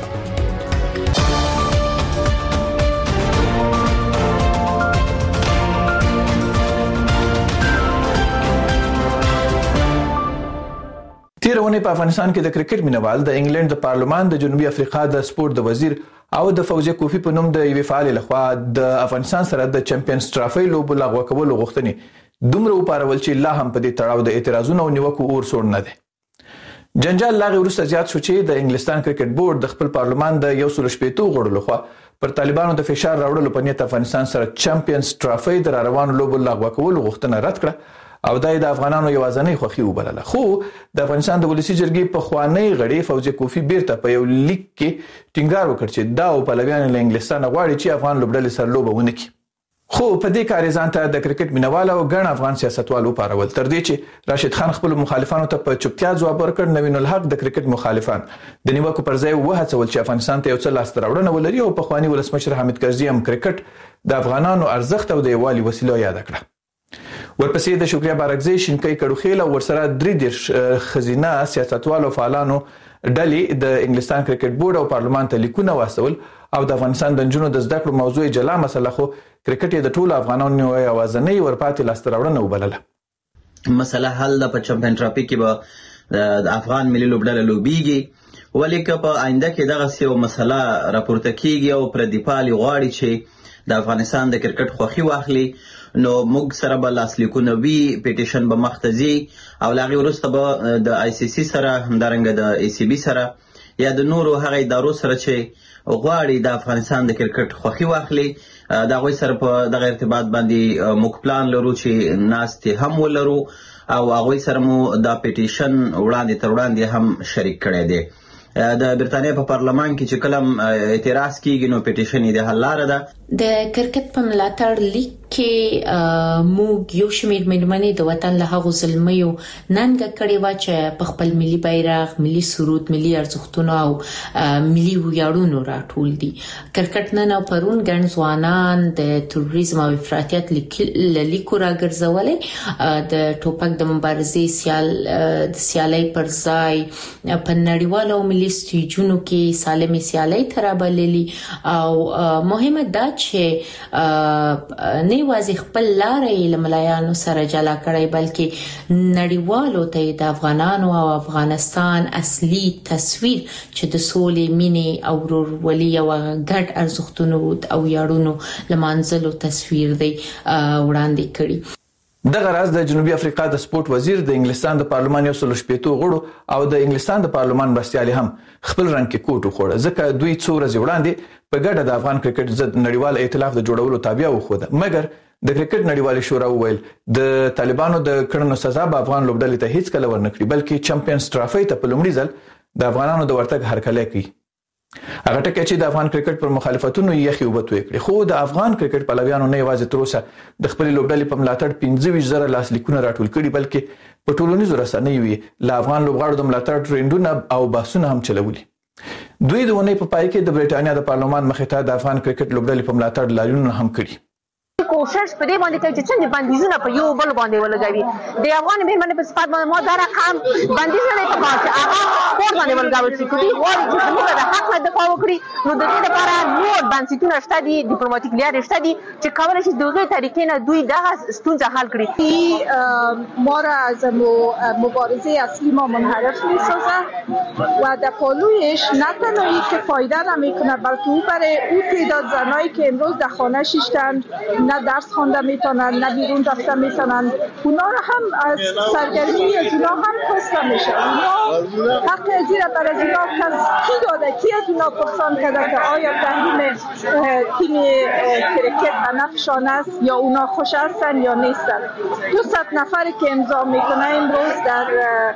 تیرونه په افغانستان کې د کرکټ مینوال د انګلند د پارلمان د جنوبي افریقا د سپورت د وزیر او د فوزیه کوفی په نوم د یوې فعال لخوا د افغانستان سره د چمپیونز ټرافي لوبو لغوه کولو غوښتنې دومره وپارول چې لا هم په دې تړاو د اعتراضونو او نیوکو اور سوړ نه دی. جنجال لاغي وروسته زیات شو چې د انګلستان کرکټ بورډ د خپل پارلمان د 180 غړو لخوا پر طالبانو د فشار راوړلو په نیت افغانستان سره چمپیونز ټرافي د روانو لوبو لغوه کولو غوښتنه رد کړه او دای د افغانانو یوازنۍ خوخي وبلله. خو د افغانستان د ولسی جرګې په خوانی غړي فوزي کوفی بیرته په یو لیک کې ټینګار وکړ چې دا او پلویان له انګلستان غواړي چې افغان لوبډلې سره لوبه ونه کړي. خو په دې کار ځان ته د کرکټ مینوال او ګڼ افغان سیاستوالو پارول تر دې چې راشد خان خپل مخالفانو ته په چوپتیا ځواب ورکړ. نوین الحق د کرکټ مخالفان د نیوکو پر ځای وهڅول چې افغانستان ته یو څه لاس راوړنه ولري او په خوانی ولسمشر حامد کرزي هم کرکټ د افغانانو ارزښت او د یووالي وسیله یاد کړه. ورپسې د شکریا بارکزی شینکۍ کډوخیل او ورسره 3 خزینه سیاستوالو فعالانو ډلې د انګلستان کرکټ بورډ او پارلمان ته لیکونه واستول او د افغانستان د جنونو د زده کړو موضوع جلا مسله خو کرکټ د ټولو افغانانو اوازنۍ ورپاتې لاستراوړنه وبلله. مسله حل د چمپیون ټرافي کې به د افغان ملي لوبډله لوبيږي ولیکه په آینده کې دغه یو مسله راپورته کیږي او پر دیپالي غواړي چې د افغانستان د کرکټ خوخي واخلي نو موږ سره به لاسلیکونه وی پیټیشن به مختزي او لاغي ورسته به د آی سی سی سره همدارنګه د ای سی بی سره یا د نورو هغه ادارو سره چې غواړي د افغانستان د کرکټ خوخي واخلي دا غوي سره په دغه ارتباط باندې موږ پلان لرو چې ناستې هم ولرو او هغه سره مو دا پیټیشن وړاندې تر وړاندې هم شریک کړی دی. د برتانیې په پارلمان کې چې کلم اعتراض کیږي نو پیټیشن یې د حل لار ده. د کرکټ په ملاتړ لیک کې موږ یو شمېر مېرمنې د وطن له هغو ظلمیو ننګه کړې و چې په خپل ملي بیرغ، ملي سرود، ملي ارزښتونو او ملي ویاړونو راټول دي. کرکټ نن او پرون ګڼ ځوانان د تروریزم او افراطیت لیکو راګرځولې د ټوپک د مبارزې سیالۍ پر ځای په نړیوالو او ملي سټیجونو کې سالمې سیالۍ ترابللي او مهمه ده چې نه یوازې خپل لارې له ملایانو سره جلا کړي بلکې نړیوالو ته د افغانانو او افغانستان اصلي تصویر چې د سولې، مینې او ورورولۍ او ګډ ارزښتونو او یاړونو لمانځلو تصویر دی وړاندې کړي. دغه راز د جنوبي افریقا د سپورت وزیر د انګلستان د پارلمان 180 غړو او د انګلستان د پارلمان مرستيالي هم خپل رنګ کې کوټ وخوړه ځکه دوی څو ورځې وړاندې په ګډه د افغان کرکټ ضد نړیوال ائتلاف د جوړولو تابع وخوده. مګر د کرکټ نړیوال شورا وویل د طالبانو د کړنو سزا به افغان لوبډلې ته هیڅ کله ورنکړي بلکې چمپیونز ټرافي ته په لومړي ځل د افغانانو د ورتګ هرکلی کوي. هغه ټکی چې د افغان کرکټ پر مخالفتونو یې خې وبتوي کړي خو د افغان کرکټ پلویانو نه یوازې تر اوسه د خپل لوبډلې په ملاتړ 15,000 لاسلیکونه راټول کړي بلکې په ټولنیزو رسنیو له افغان لوبغاړو د ملاتړ ټرندونه او بحثونه هم چلولي. دوی د ونې په پای کې د برېټانیا د پارلمان مخې ته د افغان کرکټ لوبډلې په ملاتړ لاریونونه هم کړي. کوشش په دې باندې کوي چې څنګه بندیزونه په یو بل باندې ولګوي. د افغان مېرمنې په صفات باندې ما دا رقم بندیزونه نه پکار چې هغه کور باندې ولګول شي. کوي غواړي چې موږ د حق دفاع وکړي نو د دې لپاره نور بنسټونه شته دي، ډیپلوماټیک لارې شته دي چې کولای شي دغه طریقې نه دوی دغه ستونزه حل کړي. ما را از مبارزه اصلی ما منحرف می‌سازد و در پالویش نه تنهایی که فایده نمی‌کند بلکه او برای او تعداد زنایی که امروز در خانه شیشتند نه درس خوانده میتونن، نه بیرون رفته میتونن. اونا رو هم از سرگرمی از اونا هم کاسته میشه. اونا حق ازیره بر از اونا کی داده، کی از اونا پرسان کرده که آیا تحریم تیم کرکت به نفعشان است یا اونا خوش هستن یا نیستن. 200 نفری که امضا میکنه امروز در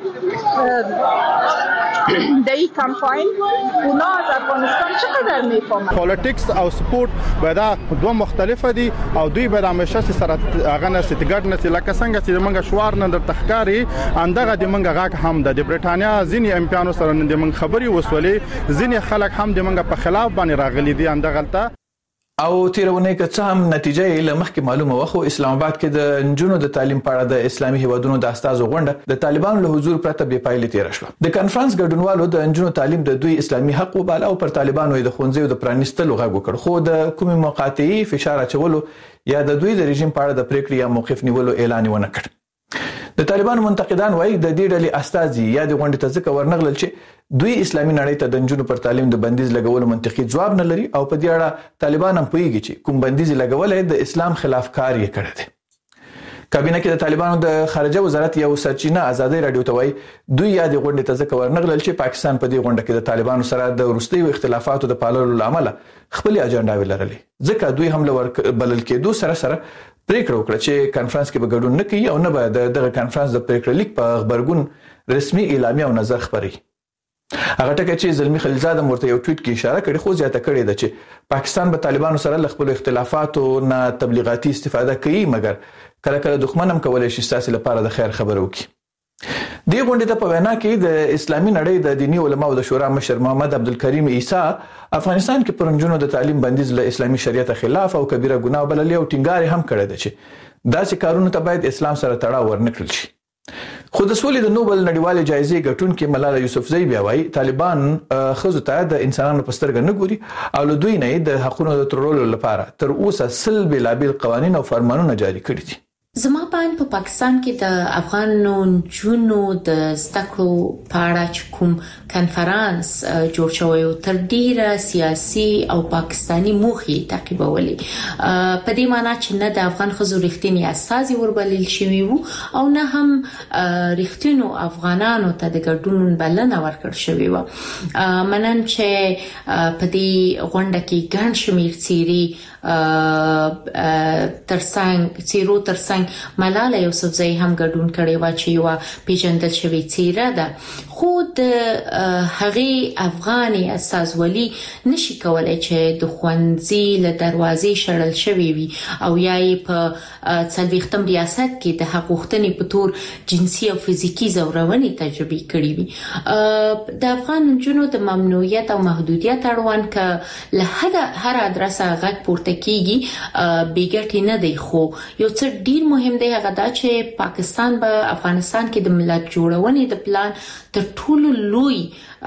این کمپاین، اونا از افغانستان چقدر میفهمن؟ پالیټیکس او سپورت به دوه مختلفه دي او دوی به همیشه سره هغه نه ستګړ نه لکه څنګه چې موږ شوار نه در تخکاری اندغه د موږ غاک هم د برټانیا ځینی امپیانو سره د موږ خبري وسولې ځینی خلک هم د موږ په خلاف باندې راغلي دي اندغلته. او تیرونه که څه هم نتیجه لمخکې معلومه وخو اسلام آباد کې د نجونو د تعلیم په اړه د اسلامي هیوادونو د استازو غونډه د طالبانو له حضور پرته بې پایلې تیر شوه. د کانفرنس ګډونوالو د نجونو تعلیم د دوی اسلامي حق وباله او پر طالبانو د ښوونځیو د پرانیستلو غږ وکړ، خو د کومې موقعتي فشار اچولو یا د دوی د رژیم په اړه د پریکړې یا موقف نیولو اعلان ونه کړ. د طالبانو منتقدان وایي د دې ډلې استازي یا د غونډې ته ځکه ورنغلل چې دوی اسلامي نړۍ ته د نجونو پر تعلیم د بندیز لګولو منطقي ځواب نه لري او په دې اړه طالبان هم پوهیږي چې کوم بندیز لګولای د اسلام خلاف کار یې کړی دی. کابینه کې د طالبانو د خارجه وزارت یو سرچینه آزادۍ رادیو ته وایي دوی یا د غونډې ته ځکه ورنغلل چې پاکستان په دې غونډه کې د طالبانو سره د وروستیو اختلافاتو د پاللو لامل خپل اجنډاوې لرلې، ځکه دوی هم له بلل کېدو سره پریکړه وکړه چې کانفرنس کې به ګډون نه کوي او نه به دغه کانفرنس د پریکړې لیک په خبرګون رسمي اعلامیه او نظر خبري. هغه ټکی چې زلمی خلیلزاده مرته یو ټویټ کې اشاره کړې خو زیاته کړې ده چې پاکستان به طالبانو سره له خپل اختلافاتو نه تبلیغاتي استفاده کوي، مګر کله کله دښمن هم کولای شي ستاسو لپاره د خیر خبر وکړي. دې غونډې ته په وینا کې د اسلامي نړۍ د دینی علماو د شورا مشر محمد عبدالکریم عیسی افغانستان کې پرنجونو د تعلیم بندیز له اسلامي شریعت خلاف او کبیره ګناه بللې او ټینګار هم کړی دی چې داسې کارونه ته باید اسلام سره تړاو ورنکړل شي. خو د سولې د نوبل نړیوال جایزې ګټونکې ملاله یوسفزۍ بیا وایي طالبان خزو ته د انسانانو په سترګه نه ګوري او له دوی نه د حقونو د ترلولو لپاره تر اوسه سل بېلابېل قوانین او فرمانونه جاري کړي دي. زما په پاکستان کې د افغان نجونو د زده کړو په اړه چې کوم کانفرنس جوړ شوی او تر ډیره سیاسي او پاکستانی موخې تعقیبولې، په دې معنی چې نه د افغان ښځو رښتینی استازي وربلل شوي وو او نه هم رښتینو افغانانو ته د ګډون بلنه ورکړل شوې وه. منن چې په دې غونډه کې ګڼ شمېر څیرې ترڅنګ ملاله یوسفزۍ هم ګډون کړی و چې یو پیژندل شوی څیره ده، خو د هغې افغاني استازولي نشي کولای چې د ښوونځي له دروازې شړل شوی وي او یا یې په 40م ریاست کې د حق غوښتنې په تور جنسي او فزیکي ځورونې تجربه کړې وي. د افغان نجونو د ممنوعیت او محدودیت اړوند که له هر ادرسه غږ پورته کیږي بې ګټې نه دی، خو یو څه ډیر مهم دی هغه دا چې پاکستان به افغانستان کې د ملت جوړونې د پلان تر ټولو لوی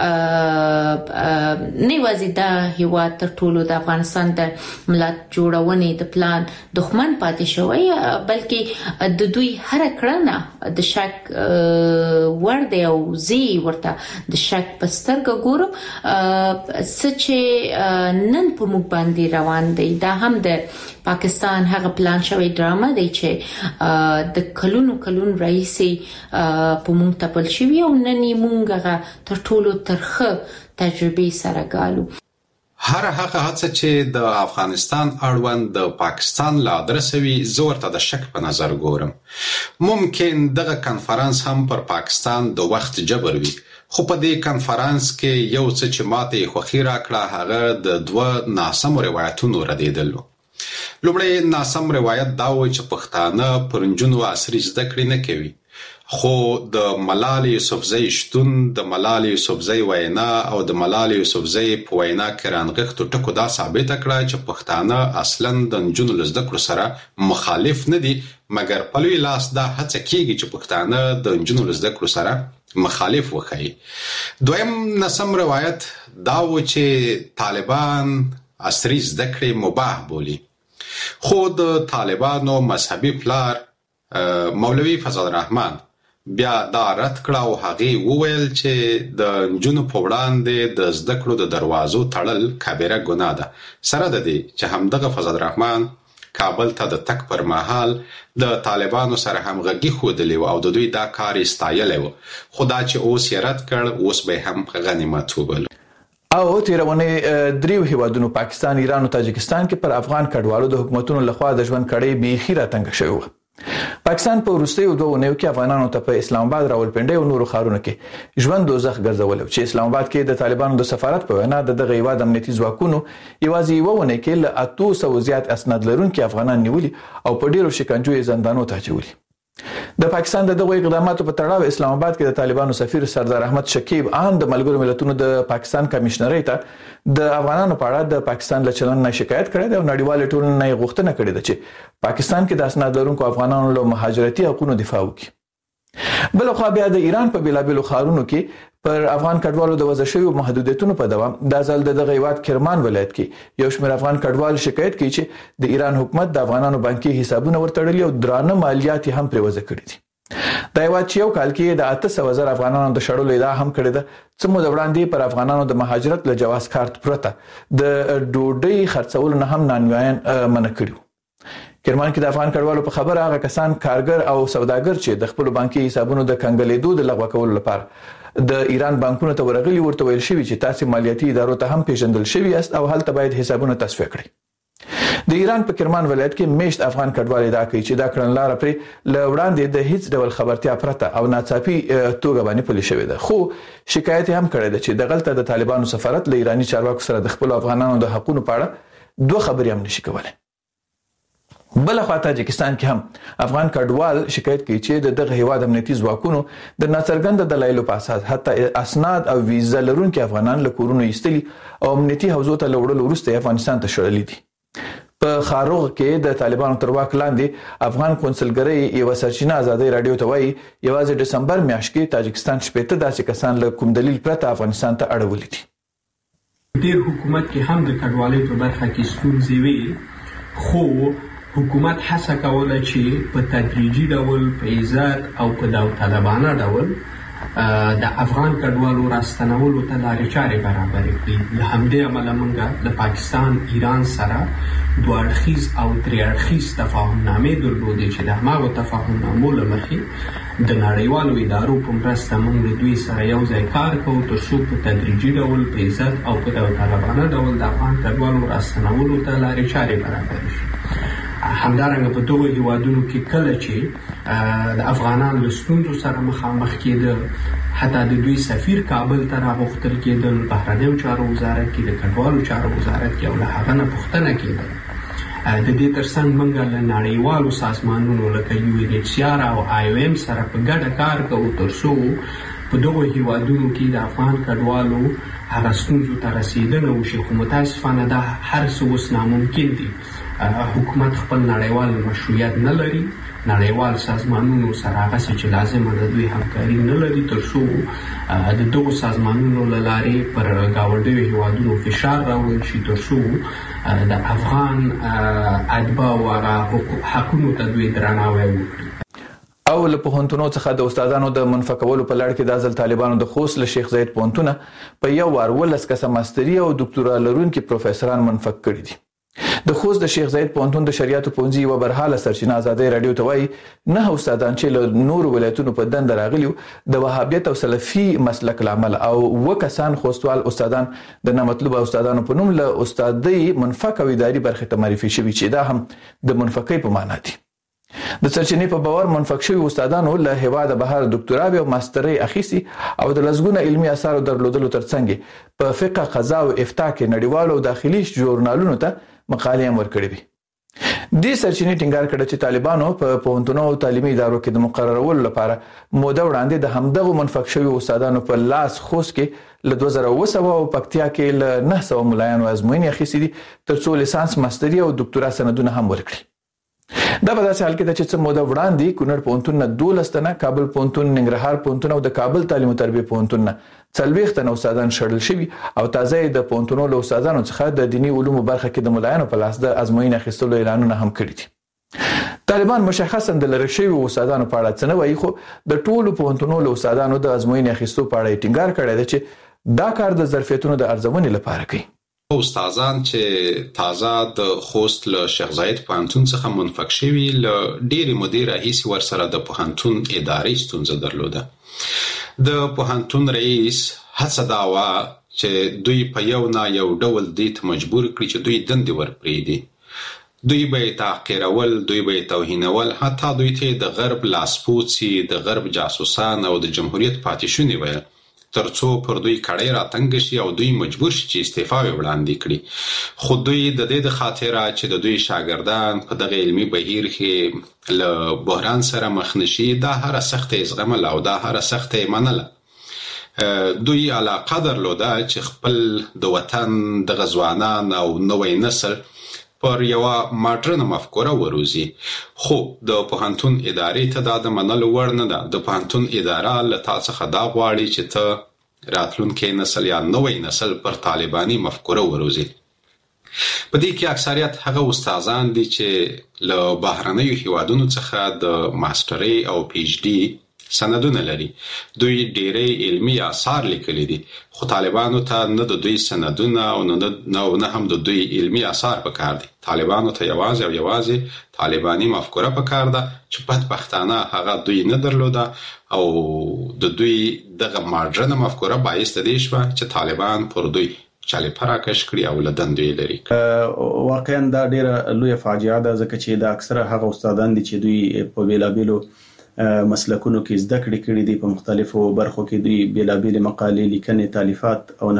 نه وازي دا هیواد تر ټولو د افغانستان د ملت جوړونې د پلان دښمن پاتې شوی، بلکې د دوی هر کړنه د شک ور دی او زی ورته د شک په سترګه ګورم. سچ نن په موږ باندې روان دی دا هم د پاکستان هغه پلان شوی ډرامه دی چې د کلونو رئیسي په موږ تپل شوی او نن موږ هغه تر ټولو ترخه تجربه سره ګالو. هر هغه هڅه چې د افغانستان اړوند د پاکستان لا درسوي زور ته د شک په نظر ګورم. ممکن دغه کانفرنس هم پر پاکستان د وخت جبر وي، خو په دې کانفرنس کې یو څه چې ماته خوخي راکړه هغه د دوه ناسم روایتونو ردیدل. لومړی ناسم روایت دا و چې پښتانه پرنجونو عصري زده کړې نه کوي، خو د ملالې یوسفزۍ شتون، د ملالې یوسفزۍ وینا او د ملالې یوسفزۍ په وینا کې رانغښتو ټکو دا ثابته کړه چې پښتانه اصلاً د نجونو له زده کړو سره مخالف نه دي، مګر په لوی لاس دا هڅه کیږي چې پښتانه د نجونو له زده کړو سره مخالف وښيي. دویم ناسم روایت دا و چې طالبان عصري زده کړې مباح بولي، خو د طالبانو مذهبي پلار مولوي فضل الرحمن بیا دا رد کړه او هغې وویل چې د نجونو په وړاندې د زده کړو د دروازو تړل کبیره ګناه ده. سره د دې چې همدغه فضل الرحمن کابل ته د تک پر مهال د طالبانو سره همغږي خوده او د دوی دا کار استایل و خدا چې اوس یې رد کړ اوس به هم غنیمت وبل. او تیرونه دریو هیوادونو پاکستان، ایران او تاجکستان کې پر افغان کډوالو د حکومتونو لخوا د ژوند کړي بیخي راتنګ شوی و. پاکستان په وروستیو 2 اونیو کې افغانانو ته په اسلام آباد، راولپنډي او نورو ښارونو کې ژوند دوزخ ګرځول چې اسلام آباد کې د طالبانو د سفارت په وینا د دغه هیواد امنیتي ځواکونو یوازې وونه کې له 800 زیات اسناد لرونکي افغانان نیولي او په ډیرو شکنجو یې زندانو ته اچولي. د پاکستان د دغه اقداماتو په تړاو اسلام آباد کې د طالبانو سفیر سردار احمد شکیب ان د ملګرو ملتونو د پاکستان کمشنرۍ ته د افغانانو په اړه د پاکستان له چلند نه شکایت کړې ده او نړیوال ټولنې غوښتنه کړې ده چې پاکستان کې د اسناد لرونکو افغانانو له مهاجرتي حقوقو دفاع وکړي. بل خو بیا د ایران په بیلابلو ښارونو کې پر افغان کډوالو د وضع شویو محدودیتونو په دوام د ځل دغه هیواد کرمان ولایت کې یو شمېر افغان کډوال شکایت کوي چې د ایران حکومت د افغانانو بانکي حسابونه ورتړلي او درانه مالیات هم پرې وضع کړي دي. دا هیواد چې یو کال کې د 800,000 افغانانو د شړلو ادعا هم کړې ده چې مو د وړاندې پر افغانانو د مهاجرت له جواز کارت پرته د ډوډۍ خرڅول نه هم نانوایان منع کړي. کرمان کې د افغان کډوالو په خبره هغه کسان کارګر او سوداګر چې د خپل بانکي حسابونو د کنګلېدو د لغوه کولو لپاره د ایران بانکونو ته ورغلي ورته ویل شوی چې تاسو مالیاتي ادارو ته هم پیژندل شوی است او هلته باید حسابونه تصفیه کړئ. د ایران په کرمان ولایت کې میشت افغان کډوال ادعا کوي چې دا کړنلاره پرې ل وړاندې د هیڅ ډول خبرتیا پرته او ناڅاپي توګه باندې پلي شوې ده. خو شکایت هم کړی ده چې دغلته د طالبانو سفارت له ایرانی چارواکو سره د خپل افغانانو د حقوقو په اړه دوه خبرې هم نشي کولای. بل خو تاجکستان کې هم افغان کډوال شکایت کوي چې دغه هیواد امنیتي ځواکونو د ناڅرګند دلایلو په اساس حتی اسناد او ویزا لرونکي افغانان له کورونو ایستلي او امنیتي حوزو ته لوړل وروسته افغانستان ته شړلي دي. په خاروغ کې د طالبانو تر واک لاندې افغان کونسلګرۍ یو سرچینه آزادۍ رادیو ته وایي یوازې دسمبر میاشت کې تاجکستان شپږ داسې کسان له کوم دلیل پرته افغانستان ته اړولي دي. ډیر حکومت کې هم د کډوالۍ په برخه کې ستونزې وي خو حکومت هڅه کوله چې په تدریجي ډول په عزت او په داوطلبانه ډول د افغان کډوالو راستنولو ته لارې چارې برابرې کړي. له همدې امله موږ د پاکستان ایران سره دوه اړخیز او درې اړخیز تفاهمنامې درلودې چې د هماغو تفاهمنامو له مخې د نړیوالو ادارو په مرسته موږ د دوی سره یو ځای کار کوو تر څو په تدریجي ډول په عزت او په داوطلبانه ډول د افغان کډوالو راستنولو ته لارې چارې برابرې شي. همدارنګه په دغو هیوادونو کې کله چې د افغانانو له ستونزو سره مخامخ کېدل حتی د دوی سفیر کابل ته راغوښتل کېدل، بهرنیو چارو وزارت کې د کډوالو چارو وزارت کې او له هغه نه پوښتنه کېدل. د دې ترڅنګ موږ له نړیوالو سازمانونو لکه UNHCR او IOM سره په ګډه کار کوو تر څو په دغو هیوادونو کې د افغان کډوالو هغه ستونزو ته رسیدنه وشي. خو متاسفانه دا هر څه اوس ناممکن دي. حکومت خپل نړیوال مشروعیت نه لري، نړیوال سازمانونو سره هغه څه چې لازمه ده دوی همکاري نه لري تر څو د دغو سازمانونو له لارې پر ګاونډیو هیوادونو فشار راوړل شي تر څو د افغان اتباعو هغه حقونو ته دوی درناوی وکړي. او له پوهنتونو څخه د استادانو د منفکولو په لړ کې د ځل طالبانو د خوست له شیخ زاید پوهنتونه په یو وار 12 کسه ماستری او ډاکټورا لرونکي پروفیسوران منفک کړي دي. د خوست د شیخ زاید پوهنتون د شریعتو پوهنځي یوه برحاله سرچینه آزادۍ رادیو ته وایي 9 استادان چې له نورو ولایتونو په دنده راغلي د وهابیت او سلفي مسلک له امله او 2 کسان خوستوال استادان د نامطلوبه استادانو په نوم له استادۍ منفک او اداري برخې ته معرفي شوي چې دا هم د منفکۍ په معنا دي. د سرچینې په باور منفک شوي استادانو له هیواده بهر ډاکټراوي او ماسترۍ اخیستي او د لسګونه علمي اثارو درلودلو ترڅنګ په فقه، قضا او افتاء کې نړیوالو او داخلي ژورنالونو ته مقالې هم ورکړې وي. دې سرچینې ټینګار کړه چې طالبانو په پوهنتونو او تعلیمي ادارو کې د مقررولو لپاره موده وړاندې د همدغو منفک شوي استادانو په لاس خوست کې له 2007 او پکتیا کې له 900 ملایانو ازموینې اخیستې دي تر څو لیسانس، ماستري او ډاکټورا سندونه هم ورکړي. دا په داسې حال کې ده چې څه موده وړاندې کونړ پوهنتون نه 12 تنه، کابل پوهنتون، ننګرهار پوهنتون او د کابل تعلیم او تربیه پوهنتون نه 40 تنه استادان شړل شوي او تازه د پوهنتونو له استادانو څخه د دیني علومو برخه کې د ملایانو په لاس د ازموینې اخیستلو اعلانونه هم کړي دي. طالبان مشخصا د لری شوي استادانو په اړه څه نه وایي خو د ټولو پوهنتونو له استادانو د ازموینې اخیستو په اړه ټینګار کړی دی چې دا کار د ظرفیتونو د ارزونې لپاره کوي. استادان چې تازه د خوست له شیخ زاید پوهنتون څخه منفک شوي له ډېرې مودې راهیسې ورسره د پوهنتون اداري ستونزه درلوده. د پوهنتون رئیس هڅه دا وه چې دوی په یو نه یو ډول دې ته مجبور کړي چې دوی دندې ورپرېږدي. دوی به یې تحقیرول، دوی به یې توهینول، حتی دوی ته د غرب لاسپوڅي، د غرب جاسوسان او د جمهوریت پاتې ویل، ترڅو پر دوی کړۍ راتنګ شي او دوی مجبور شي چې استعفا وړاندې کړي. خو دوی د دې د خاطره چې د دوی شاګردان په دغه علمي بهیر کې له بحران سره مخ نشي، دا هره سخته زغمل او دا هره سخته منله. دوی علاقه درلوده چې خپل د وطن د غزوانان او نوې نسل پر یو ماډرن مفکوره وروزي. خو د پوهنتون ادارې ته دا د منلو وړ نه ده. د پوهنتون اداره له تا څخه دا غواړي چې ته راتلونکي نسل یا نوې نسل پر طالباني مفکوره وروزي. په دې کې اکثریت هغه استادان دي چې له بهرنیو هیوادونو څخه د ماسترۍ او پی ایچ ډي سندونه لري. دوی ډېرې علمي آثار لیکلي دي، خو طالبانو ته نه د دوی سندونه او نه هم د دوی علمي آثار پکار دي. طالبانو ته یوازې طالباني مفکوره پکار ده چې بدبختانه هغه دوی نه درلوده او د دوی دغه ماډرن مفکوره باعث د دې شوه چې طالبان پر دوی چالي پراکش کړي او له دندې لري. واقعا دا ډېره لویه فاجعه ده، ځکه چې د اکثره هغه استادان دي چې دوی په بیلابیلو مسلکونو کې زده کړې کړې دي، په مختلفو برخو کې دوی بیلابیلې مقالې، لیکنې، تالیفات او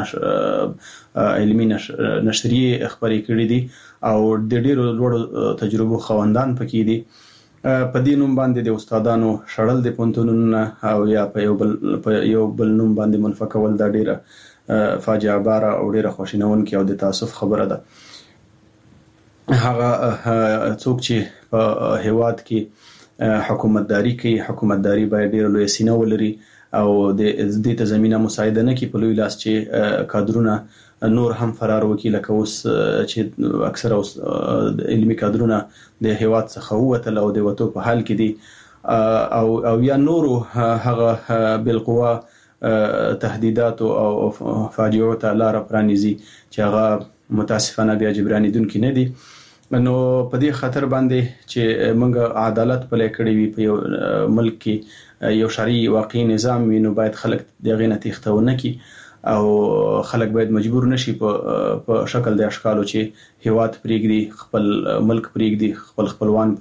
علمي نشریې خپرې کړې دي او د ډېرو لوړو تجربو خواندان پکې دي. په دې نوم باندې د استادانو شړل د پوهنتونونو او یا په یو بل نوم باندې منفکول دا ډېره فاجعه باره او ډېره خواشینونکې او د تاسف خبره ده. هغه څوک چې په هیواد کې حکومتداري کوي، حکومتداري باید ډېر لوی سینه ولري او د دې ته زمينه مساعده نه کوي په لوی لاس چې کادرونه نور هم فرار وکړي، لکه اوس چې اکثره علمي کادرونه د هیواد څخه ووتل او د وټو په حال کې دي او یا نورو هغه بالقوه تهدیدات او فاجعو ته لار پرانیزي چې هغه متاسفانه بیا جبرانیدونکي نه دي. نو په دې خاطر باندې چې موږ عدالت پلي کړی وي په یو ملک کې یو شرعي واقعي نظام وي، نو باید خلک دغه نه تښتونه کی او خلک باید مجبور نشي په شکل د اشکالو چې هیواد پریږدي، خپل ملک پریږدي، خپل خپلوان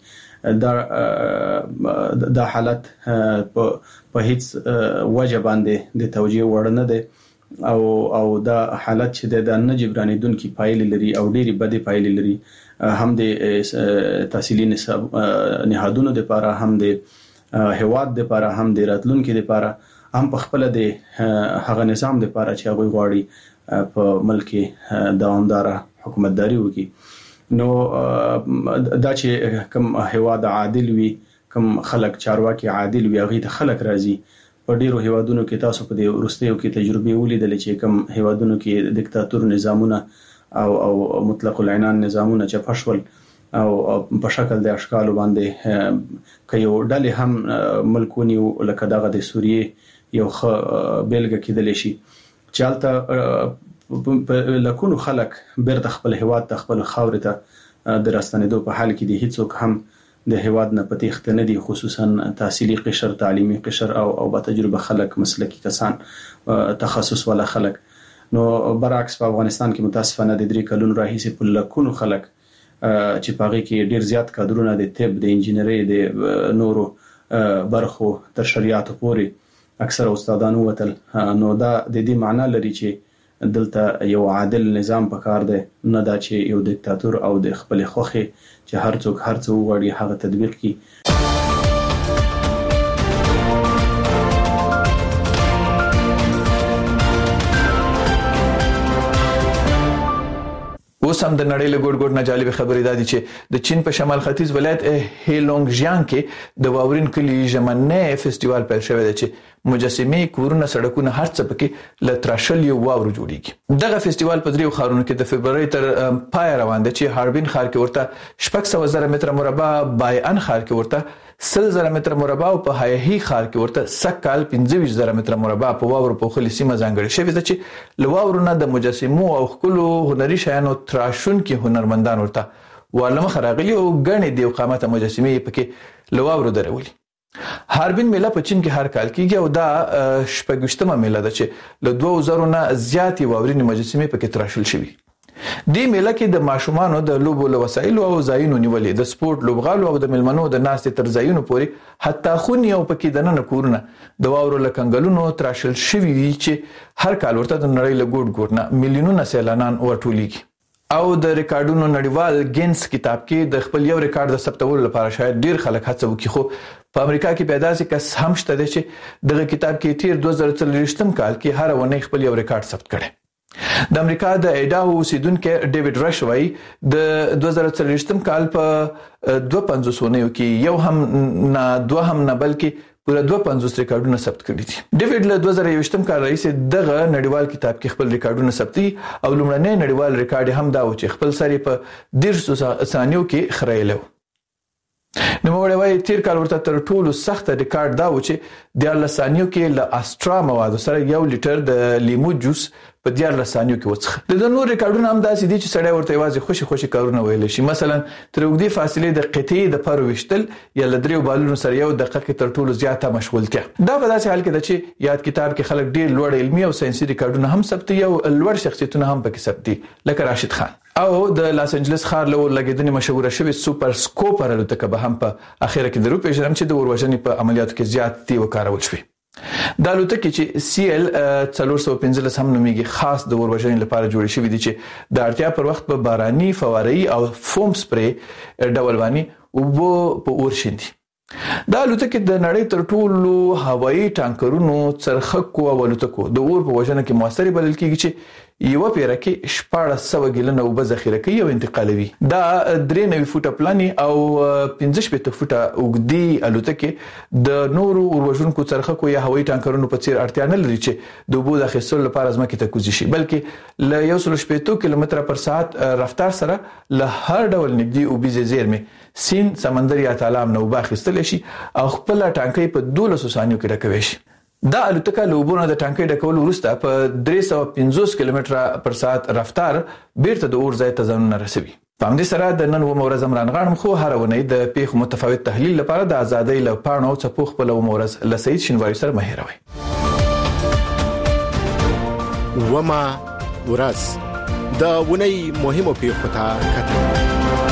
پریږدي. دا حالت په هیڅ وجه باندې د توجیه وړ نه دی او دا حالت چې د نه جبرانیدونکي پایلې لري او ډېری بدې پایلې لري، هم د تحصیلي نهادونو لپاره، هم د هیواد لپاره، هم د راتلونکو لپاره، هم په خپل د هغه نظام لپاره چې هغه غواړي په ملک دوامدار حکومتداري وکړي. نو دا چې کوم هیواد عادل وي، کوم خلک چارواکي عادل وي، هغه ته خلک راضي. په ډیرو هیوادونو کې تاسو په دې ورستیو کې تجربه ولیدلې چې کوم هیوادونو کې دیکتاتور نظامونه او مطلق العنان نظامونه چې پښول او په شکل د اشکالو باندې کيو ډلې هم ملکونی لکه دغه د سوریه یو بیلګه کېدل شي چې لکونو خلک بیرته خپل هیواد ته، خپل خاور ته د راستنېدو په حال کې دي. هیڅوک هم د هیواد نه پتیخت نه دي، خصوصا تحصیلي قشر، تعلیمي قشر او با تجربه خلک، مسلکی کسان، تخصص والا خلک. نو برعکس په افغانستان کې متاسفانه د 3 کلونو راهیسې په لکونو خلک چې پاغي کې ډیر زیات کادرونه د طب، د انجینری، د نورو برخو تر شریعت پورې اکثر استادانو وتل. نو دا د دې معنی لري چې دلته یو عادل نظام پکار دی، نه دا چې یو دیکتاتور او د خپل خوخي چې هر څوک هر څه وغواړي هغه تطبیق کړي. اوس هم د نړۍ له ګوټ ګوټ نه جالب خبرې دادي چې د چین په شمال ختیځ ولایت هیلونګژیانګ کې د واورین کلی ژمنه فستیوال پیل شوی دی چې مجسمه، کورونه، سړکونه هر څه پکې له تراشل یو واورو جوړیږي. دغه فستیوال په 3 ښارونو کې د فبرवरी تر پای روان دی چې هاربین ښار کې ورته 600,000 متر مربع، بایان ښار کې ورته 10,000 متر مربع او په هایهی خار کې ورته سکهال 25,000 متر مربع په واورو په خلی سیمه ځانګړې شوې ده چې لواورونه د مجسمو او خپلو هنري شیانو تراشون کې هنرمندان ورته ولمه خراغلي او غنې د قامته مجسمې پکې لواورو درولي. هاربین میله په چین کې هر کال کیږي او دا شپږشتمه میله ده چې له 2000 نه زیاتې واورینې مجسمې پکې تراشل شوي. دې میله کې د ماشومانو د لوبو وسایلو او ځایونو نیولې د سپورت لوبغالو او د ملمنو د ناستې تر ځایونو پورې حتی خونی او پکې دننه کورونه د واورو لکنګلونو تراشل شوي وي چې هر کال ورته د نړۍ له ګوټ ګوټ نه میلیونونه سیلانیان ورټولېږي. او د ریکارډونو نړیوال ګینس کتاب کې د خپل یو ریکارډ د ثبتولو لپاره شاید ډیر خلک هڅه وکړي، خو په امریکا کې پیدا سي کس هم شته چې دغه کتاب کې تیر 2023م کال کې هر ونه خپل یو ریکارډ ثبت کړي. د امریکا د ایډاهو اوسیدونکو ډیوډ رش وایي د 2023م کال په 250 ونیو کې یو هم نه دوه هم نه بلکې پوره 250 ریکارډونه ثبت کړي دي. ډیوډ له 2023م کال رئیس دغه نړیوال کتاب کې خپل ریکارډونه ثبتي او لومړنی نړیوال ریکارډ هم دا و چې خپل سری په 150 ثانیو کې خړایلو. نو موږ تیر کال ورته تر ټولو سخت ریکارډ دا و چې 14 ثانیو کې له استرا موادو سره 1 لیټر د لیمو جوس په 14 ثانیو کې وڅښه. د نور ریکارډونه هم داسې دي چې سړی ورته یوازې خوشي کارونه ویل شي، مثلا تر وګړي فاصله د قطعي د پر وشتل یا لدریو بالونو سره یو دقیقه تر ټولو زیاته مشغولتیا. دا په داسې حال کې ده چې یاد کتاب کې خلک ډیر لوړ علمي او ساينسي ریکارډونه هم ثبتي او لوړ شخصیتونه هم پکې ثبتي، لکه راشد خان او د لاس انجلس ښار له لګیدنې مشهوره شوی سوپر سکوپر الوتکه به هم په اخیره کې د روپې شرم چې د وروژنې په عملیاتو کې زیات دی وکارول شوی. دا الوتکه چې CL 415 هم نوميږي خاص د وروژنې لپاره جوړې شوې دي چې د اړتیا پر وخت په باراني فواري او فوم سپری ډول باندې او په اورشندي. دا الوتکه د نړۍ تر ټولو هوایي ټانکرونو څرخکو او الوتکو د اور په وژنه کې موثر بلل کیږي چې یو پیره کې 1400 ګلنه او ذخیره کوي او انتقالوي. دا 93 فوټه پلاني او 15 فوټه اوږدي الوتکه د نورو اوروژونکو څرخکو یا هوایي ټانکرونو په څیر اړتیا نه لري چې د اوبو د اخیستلو لپاره ځمکې ته کوزي شي، بلکې له 180 کیلومتر پر ساعت رفتار سره له هر ډول نږدې اوبو زیرمه سین سمندر یا تالاب نه وبا اخیستل شي او خپل ټانکۍ په 12 ثانیو کې ډکوي شي. دا الوتکه له اوبو نه د ټانکۍ ډکولو وروسته په 350 کیلومتر پر ساعت رفتار بیرته د اور ځای ته ځانونه رسوي. په همدې سره د نن و مورز رانغاړم خو هر ونې د پیښ متفاوت تحلیل لپاره د ازادۍ له پاڼو څخه خپل و مورز ل سید شینواری سره مهیروي. وما ورځ د ونې مهمو پیښو ته کتل.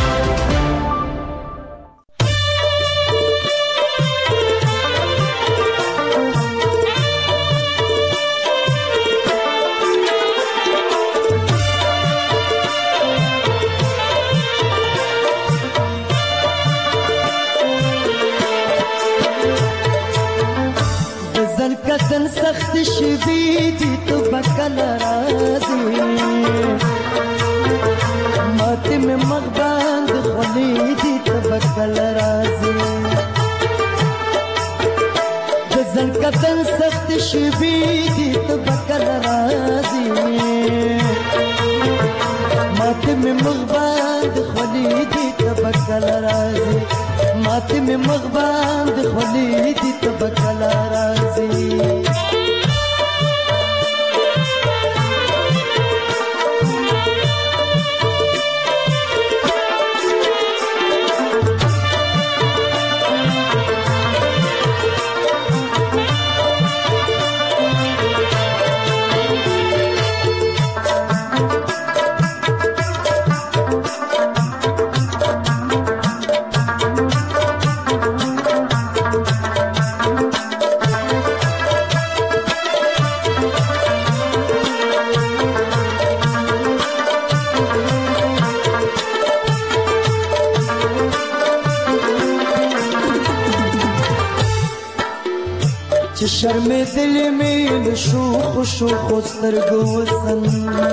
کتن سخت شوی دی تو بکل رازی ماتی میں مغباند خولی دی تو بکل رازی گزن کتن سخت شوی دی تو بکل رازی ماتی میں مغباند خولی دی تو بکل رازی ماتی میں مغباند خولی دی تو بکل رازی شرم دل میں شوخ شوخ سترګو وسن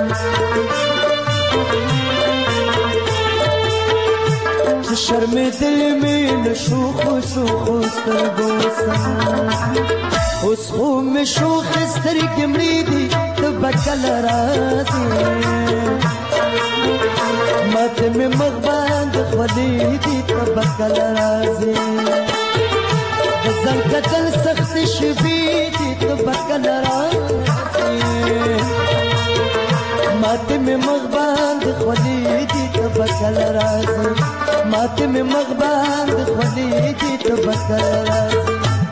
شرم دل میں شوخ شوخ سترګو وسن اوس خو می شوخ سترګې مړې دي تبکل راځي ماته می مغبان د خولې دي تبکل راځي زنکتل سخت شوی دي تبکل راځي ماته می مغبان د خولي دي تبکل راځي ماته می مغبان د خولي دي تبکل راځي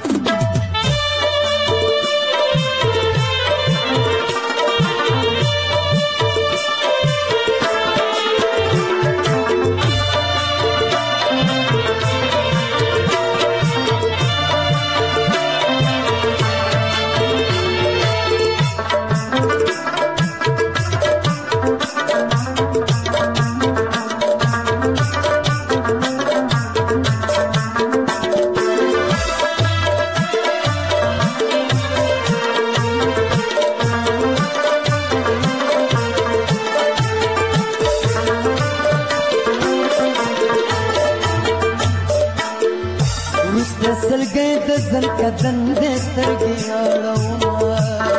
زنکدن دې سترګې اړوما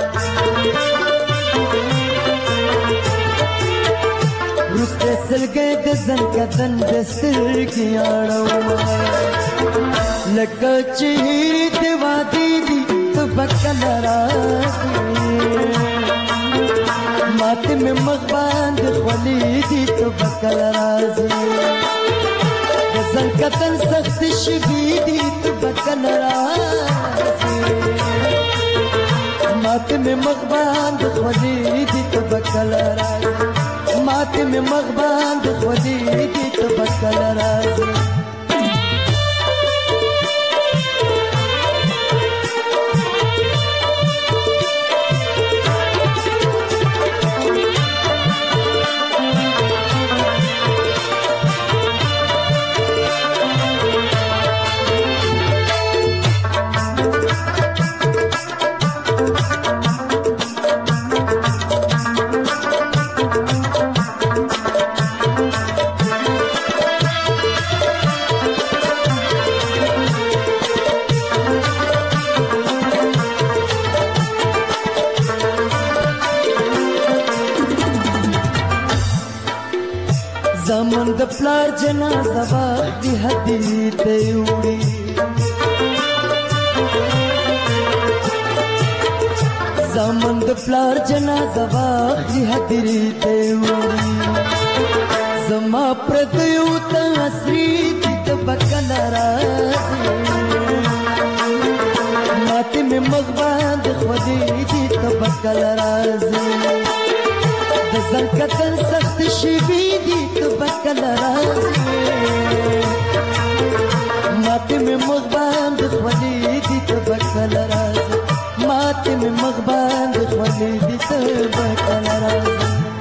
رسته سلګې د زنکدن دې سترګې اړوما لکه چې دې وادي دي تبکل راځي ماته مې مغبان د خولي دي تبکل راځي زنکتن سخت شوی دي تبکل راځي ماته مې مغبان د خولي دي تبکل راځي ماته مې مغبان د خولي دي تبکل راځي زمون د پلار جنازه باندې هدي ته وړي زمون د پلار جنازه باندې هدي ته وړي زما پردیو ته اسری د بکل راځي ماته مې مغبان د خودي دي ته بکل راځي زنکتل سخت شوی دي تبکل راځي ماته مې مغبان د خولي دي تبکل راځي ماته مې مغبان د خولي دي تبکل راځي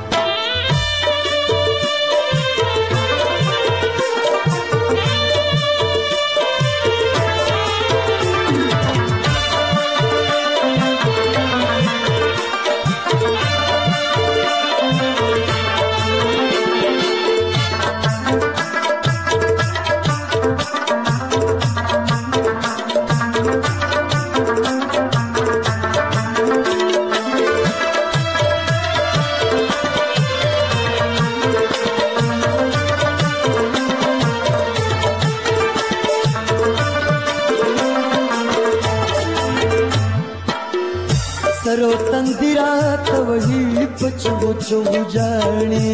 सरो तंदिरा तो वही पचो चो जाने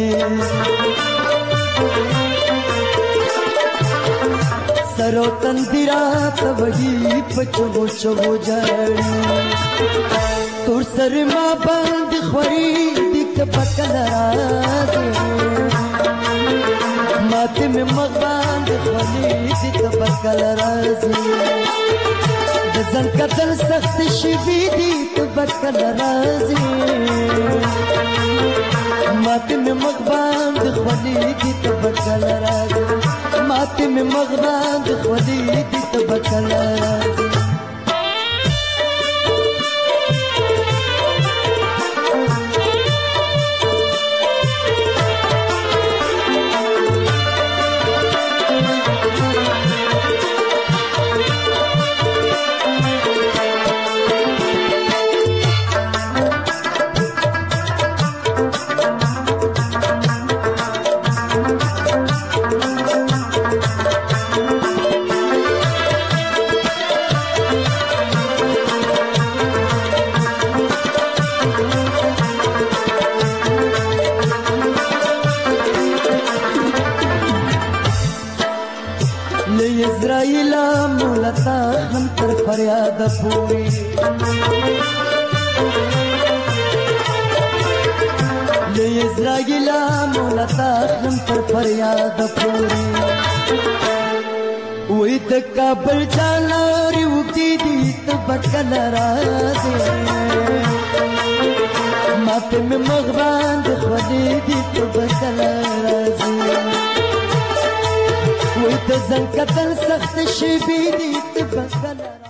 सरो तंदिरा तो वही पचो चो जाने तुर सर माँ बंद खरी दिख बकल राज़े माते में मगबान खरी दिख बकल राज़े زنکتل سخت شوی دي تبکل راځي ماته مې مغبان د خولي دي تبکل راځي ماته مې مغبان د خولي دي تبکل راځي لإسرائيل مولا تخلم تر فریاد پوری وې د کابل چالاري وګدي دي تبکل راځي ماته مې مغبان د خولې دي تبکل راځي وې د ځن کتل سخت شي بي دي تبکل